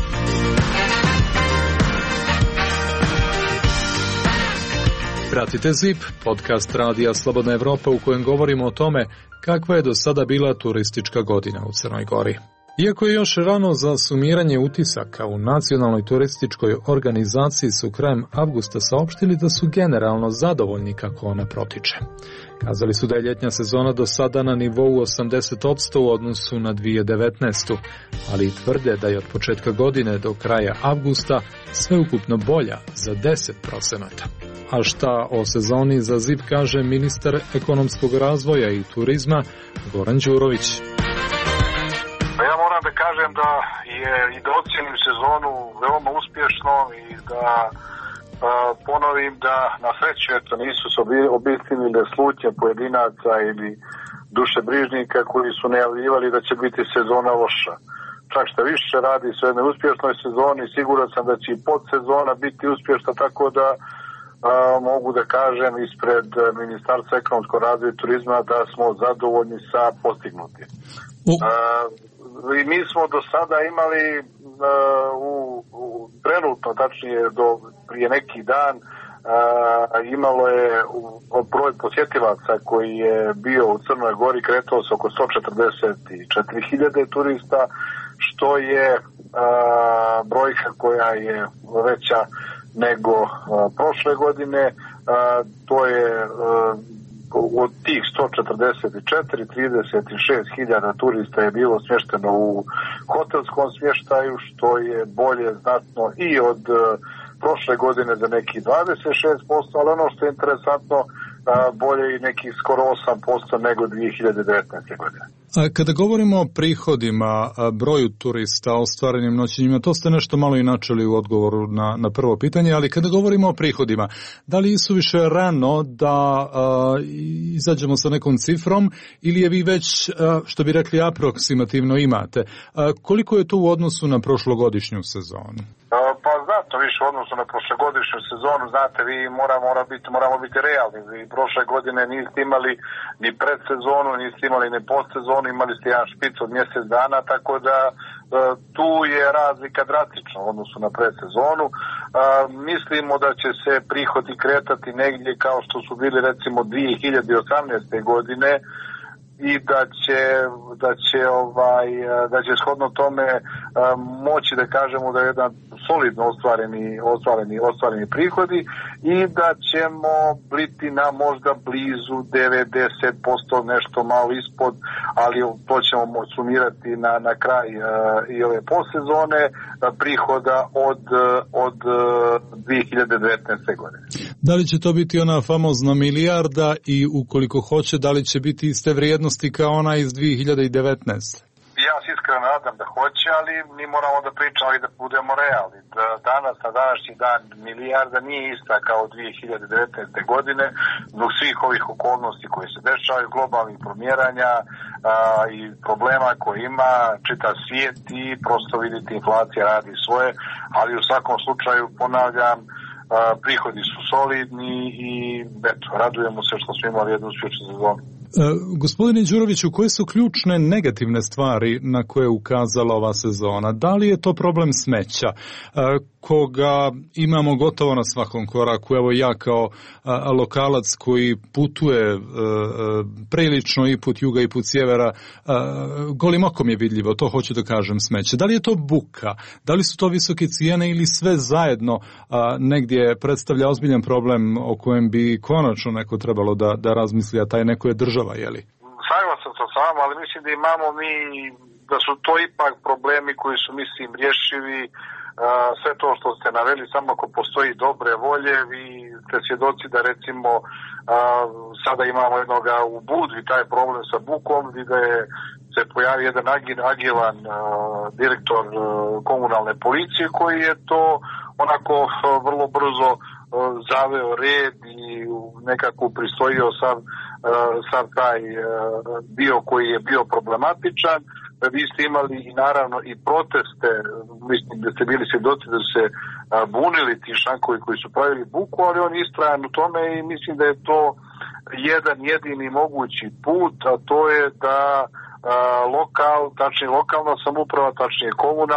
Pratite ZIP, podcast Radija Slobodna Evropa, u kojem govorimo o tome kakva je do sada bila turistička godina u Crnoj Gori. Iako je još rano za sumiranje utisaka, u Nacionalnoj turističkoj organizaciji su krajem avgusta saopštili da su generalno zadovoljni kako ona protiče. Kazali su da je ljetnja sezona do sada na nivou 80% u odnosu na 2019. Ali i tvrde da je od početka godine do kraja avgusta sveukupno bolja za 10%. A šta o sezoni za ZIP kaže ministar ekonomskog razvoja i turizma Goran Đurović. Ja moram da kažem da je i da ocjenim sezonu veoma uspješno i da ponovim da na sreću eto nisu se obistinile slutnje pojedinaca ili dušebrižnika koji su najavljivali da će biti sezona loša. Čak što više radi se o jednoj uspješnoj sezoni, siguran sam da će i podsezona biti uspješna, tako da mogu da kažem ispred Ministarstva ekonomskog razvoja i turizma da smo zadovoljni sa postignutim. I mi smo do sada imali trenutno, tačnije do prije neki dan, imalo je broj posjetilaca koji je bio u Crnoj Gori kretao se oko 144.000 turista, što je brojka koja je veća nego prošle godine. To je od tih 144, 36.000 turista je bilo smješteno u hotelskom smještaju, što je bolje znatno i od prošle godine za neki 26%, ali ono što je interesantno, bolje i neki skoro 8% nego 2019. godine. Kada govorimo o prihodima, broju turista, ostvarenim noćenjima, to ste nešto malo i načeli u odgovoru na prvo pitanje, ali kada govorimo o prihodima, da li su više rano da izađemo sa nekom cifrom ili je vi već, što bi rekli, aproksimativno imate? Koliko je to u odnosu na prošlogodišnju sezonu? Pa znate, više u odnosu na prošlogodišnju sezonu, znate, vi moramo biti realni. Vi prošle godine niste imali ni predsezonu, niste imali ni postsezonu, imali ste jedan špic od mjesec dana, tako da tu je razlika drastična u odnosu na predsezonu. Mislimo da će se prihodi kretati negdje kao što su bili recimo 2018. godine, i da će shodno tome moći da kažemo da je jedan solidno ostvareni prihodi i da ćemo biti na možda blizu 90%, nešto malo ispod, ali to ćemo sumirati na kraj i ove postsezone prihoda od 2019. godine. Da li će to biti ona famozna milijarda i ukoliko hoće, da li će biti iste vrijednosti kao ona iz 2019? Ja se iskreno nadam da hoće, ali mi moramo da pričamo i da budemo realni. Danas, na današnji dan, milijarda nije ista kao 2019. godine, zbog svih ovih okolnosti koje se dešavaju, globalnih promjeranja i problema koje ima čitav svijet i prosto vidite inflacija radi svoje, ali u svakom slučaju, ponavljam, prihodi su solidni i eto, radujemo se što smo imali jednu uspješnu sezonu. Gospodine Đuroviću, koje su ključne negativne stvari na koje je ukazala ova sezona? Da li je to problem smeća, koga imamo gotovo na svakom koraku? Evo ja kao lokalac koji putuje prilično i put juga i put sjevera, golim okom je vidljivo, to hoću da kažem, smeće. Da li je to buka? Da li su to visoke cijene ili sve zajedno negdje predstavlja ozbiljan problem o kojem bi konačno neko trebalo da razmisli, a taj neko je država? Saglasan sam s vama, ali mislim da imamo da su to ipak problemi koji su, mislim, rješivi. Sve to što ste naveli, samo ako postoji dobre volje, vi ste svjedoci da recimo sada imamo jednoga u Budvi taj problem sa bukom, gdje se pojavi jedan agilan direktor komunalne policije koji je to onako vrlo brzo zaveo red i nekako pristojio sav taj dio koji je bio problematičan. Vi ste imali i naravno i proteste, mislim da ste bili svjedoci da su se bunili ti šankovi koji su pravili buku, ali on istrajan u tome i mislim da je to jedan jedini mogući put, a to je da tačnije lokalna samouprava, tačnije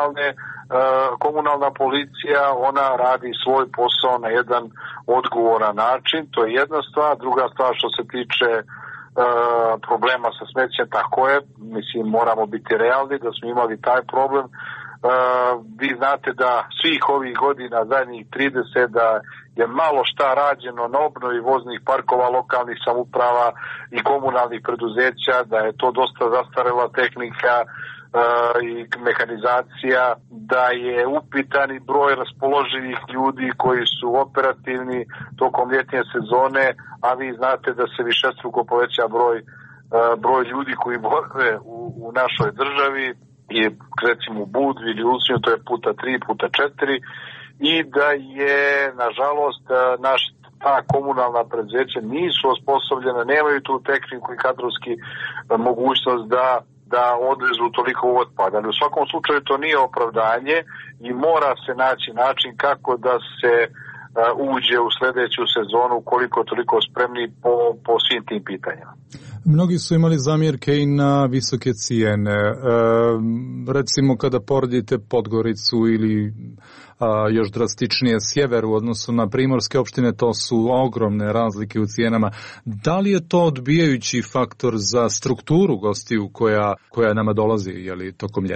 komunalna policija, ona radi svoj posao na jedan odgovoran način, to je jedna stvar. Druga stvar, što se tiče problema sa smećem, tako je, mislim, moramo biti realni da smo imali taj problem. Vi znate da svih ovih godina, zadnjih 30, da je malo šta rađeno na obnovi voznih parkova lokalnih samouprava i komunalnih preduzeća, da je to dosta zastarela tehnika i mehanizacija, da je upitan i broj raspoloživih ljudi koji su operativni tokom ljetnje sezone, a vi znate da se višestruko poveća broj ljudi koji borave u našoj državi, je recimo u Budvi ili Ulcinju, to je puta 3, puta 4, i da je, nažalost, ta komunalna preduzeća nisu osposobljena, nemaju tu tehniku i kadrovski mogućnost da odvezu toliko otpada. Ali u svakom slučaju to nije opravdanje i mora se naći način kako da se uđe u sljedeću sezonu koliko toliko spremni po svim tim pitanjima. Mnogi su imali zamjerke i na visoke cijene. Recimo kada poredite Podgoricu ili još drastičnije sjever u odnosu na primorske opštine, to su ogromne razlike u cijenama. Da li je to odbijajući faktor za strukturu gostiju koja nama dolazi tokom ljeta?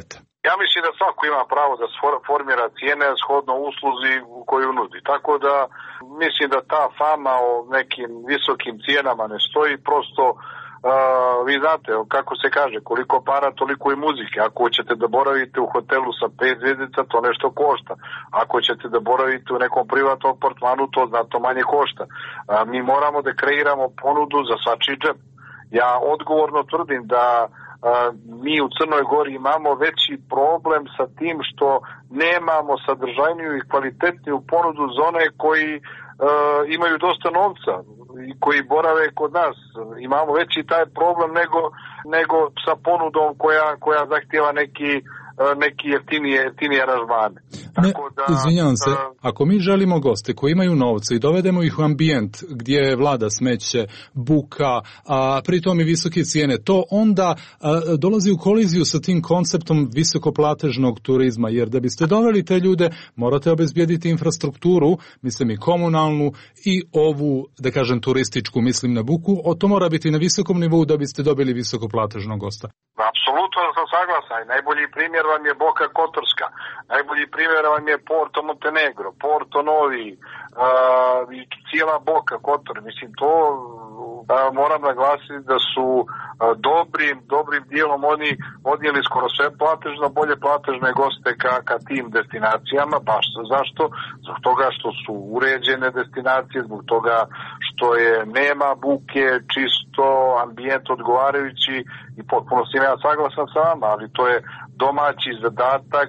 Ja mislim da svako ima pravo da formira cijene shodno usluzi koju nudi. Tako da mislim da ta fama o nekim visokim cijenama ne stoji, prosto vi znate kako se kaže, koliko para toliko i muzike. Ako ćete da boravite u hotelu sa 5 zvjezdica, to nešto košta. Ako ćete da boravite u nekom privatnom apartmanu, to znatno manje košta. Mi moramo da kreiramo ponudu za svačiji džep. Ja odgovorno tvrdim da mi u Crnoj Gori imamo veći problem sa tim što nemamo sadržajniju i kvalitetniju ponudu za one koji imaju dosta novca i koji borave kod nas. Imamo veći taj problem nego sa ponudom koja zahtijeva neki jeftinije aranžmane. Izvinjavam se, ako mi želimo goste koji imaju novce i dovedemo ih u ambijent gdje vlada smeće, buka, a pritom i visoke cijene, to onda dolazi u koliziju sa tim konceptom visokoplatežnog turizma, jer da biste doveli te ljude morate obezbijediti infrastrukturu, mislim i komunalnu i ovu, da kažem turističku, mislim na buku, to mora biti na visokom nivou da biste dobili visokoplatežnog gosta. Apsolutno sam saglasan. Najbolji primjer vam je Boka Kotorska, najbolji primjer vam je Porto Montenegro, Porto Novi, i cijela Boka Kotor. Mislim, to moram naglasiti da su dobrim dijelom oni odnijeli skoro sve platežno, bolje platežne goste ka tim destinacijama. Baš zašto? Zbog toga što su uređene destinacije, zbog toga što nema buke, čisto, ambijent odgovarajući i potpuno s tim ja saglasan sa vama, ali to je domaći zadatak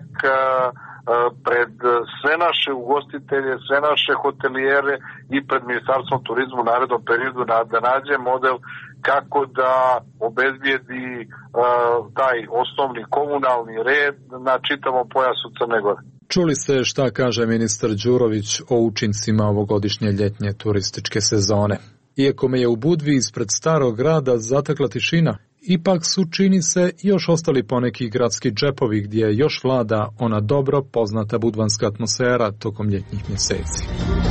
pred sve naše ugostitelje, sve naše hotelijere i pred Ministarstvom turizmu u narednom periodu da nađe model kako da obezbijedi taj osnovni komunalni red na čitavom pojasu Crne Gore. Čuli ste šta kaže ministar Đurović o učincima ovogodišnje ljetnje turističke sezone. Iako me je u Budvi ispred Starog grada zatekla tišina, ipak su, čini se, još ostali poneki gradski džepovi gdje još vlada ona dobro poznata budvanska atmosfera tokom ljetnjih mjeseci.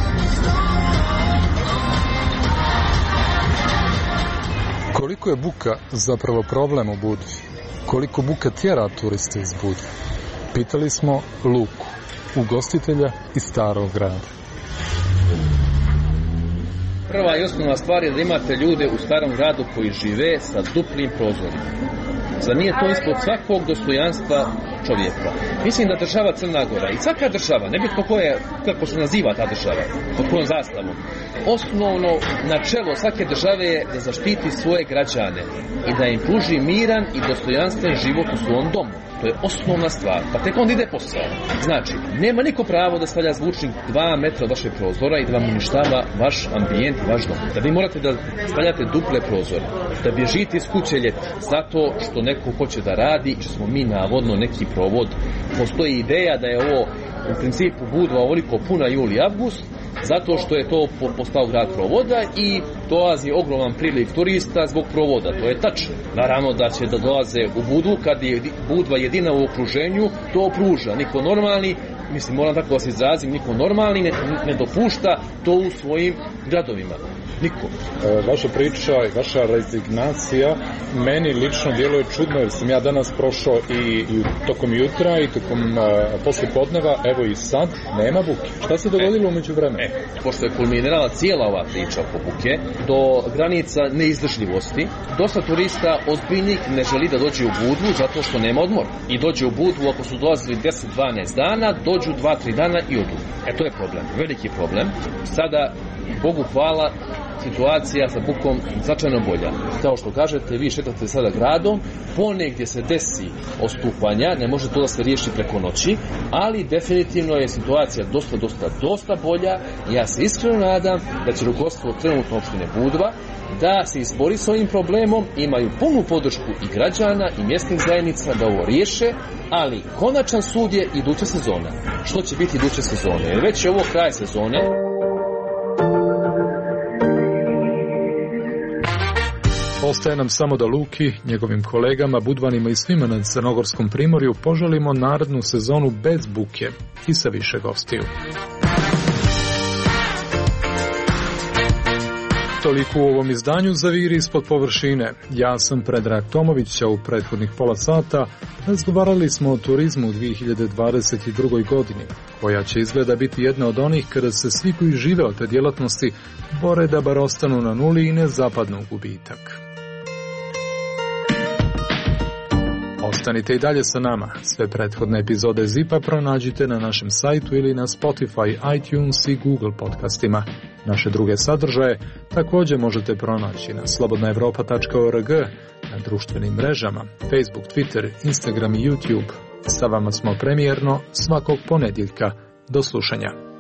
Koliko je buka zapravo problem u Budvi? Koliko buka tjera turiste iz Budve? Pitali smo Luku, ugostitelja iz Starog grada. Prva i osnovna stvar je da imate ljude u Starom gradu koji žive sa duplim prozorima. Zar nije to ispod svakog dostojanstva čovjeka? Mislim da država Crna Gora i svaka država, nebitno kako se naziva ta država, pod kojom zastavom, osnovno načelo svake države je da zaštiti svoje građane i da im pruži miran i dostojanstven život u svom domu. To je osnovna stvar, pa tek onda ide posao. Znači, nema niko pravo da stavlja zvučnik 2 metra od vašeg prozora i da vam uništava vaš ambijent i vaš dom. Da vi morate da stavljate duple prozore, da bježite iz kuće ljeti, zato što neko hoće da radi i što smo mi navodno neki provod. Postoji ideja da je ovo u principu Budva ovoliko puna jul i avgust, zato što je to postao grad provoda i dolazi ogroman priliv turista zbog provoda, to je tačno. Naravno da će da dolaze u Budvu kad je Budva jedina u okruženju, to pruža. Niko normalni, mislim moram tako da se izrazim, niko normalni ne dopušta to u svojim gradovima. Niko. Vaša priča i vaša rezignacija meni lično djeluje čudno, jer sam ja danas prošao i tokom jutra i tokom poslijepodneva, evo i sad, nema buke. Šta se dogodilo umeđu vremena? Pošto je kulminirala cijela ova priča oko buke, do granica neizdržljivosti, dosta turista ozbiljnih ne želi da dođe u Budvu zato što nema odmora. I dođe u Budvu, ako su dolazili 10-12 dana, dođu 2-3 dana i odu. To je problem, veliki problem. Sada, Bogu hvala, situacija sa bukom značajno bolja. Kao što kažete, vi šetate sada gradom, ponegdje se desi ostupanja, ne može to da se riješi preko noći, ali definitivno je situacija dosta bolja. Ja se iskreno nadam da će rukovodstvo trenutno opštine Budva da se izbori s ovim problemom, imaju punu podršku i građana i mjesnih zajednica da ovo riješe, ali konačan sud je iduća sezona. Što će biti iduće sezone? Jer već je ovo kraj sezone. Ostaje nam samo da Luki, njegovim kolegama, Budvanima i svima na Crnogorskom primorju poželimo narednu sezonu bez buke i sa više gostiju. Toliko u ovom izdanju Zaviri ispod površine. Ja sam Predrag Tomović, a u prethodnih pola sata razgovarali smo o turizmu u 2022. godini, koja će izgleda biti jedna od onih kada se svi koji žive od te djelatnosti bore da bar ostanu na nuli i ne zapadnu u gubitak. Ostanite i dalje sa nama. Sve prethodne epizode Zipa pronađite na našem sajtu ili na Spotify, iTunes i Google podcastima. Naše druge sadržaje također možete pronaći na slobodnaevropa.org, na društvenim mrežama, Facebook, Twitter, Instagram i YouTube. Sa vama smo premijerno svakog ponedjeljka. Do slušanja.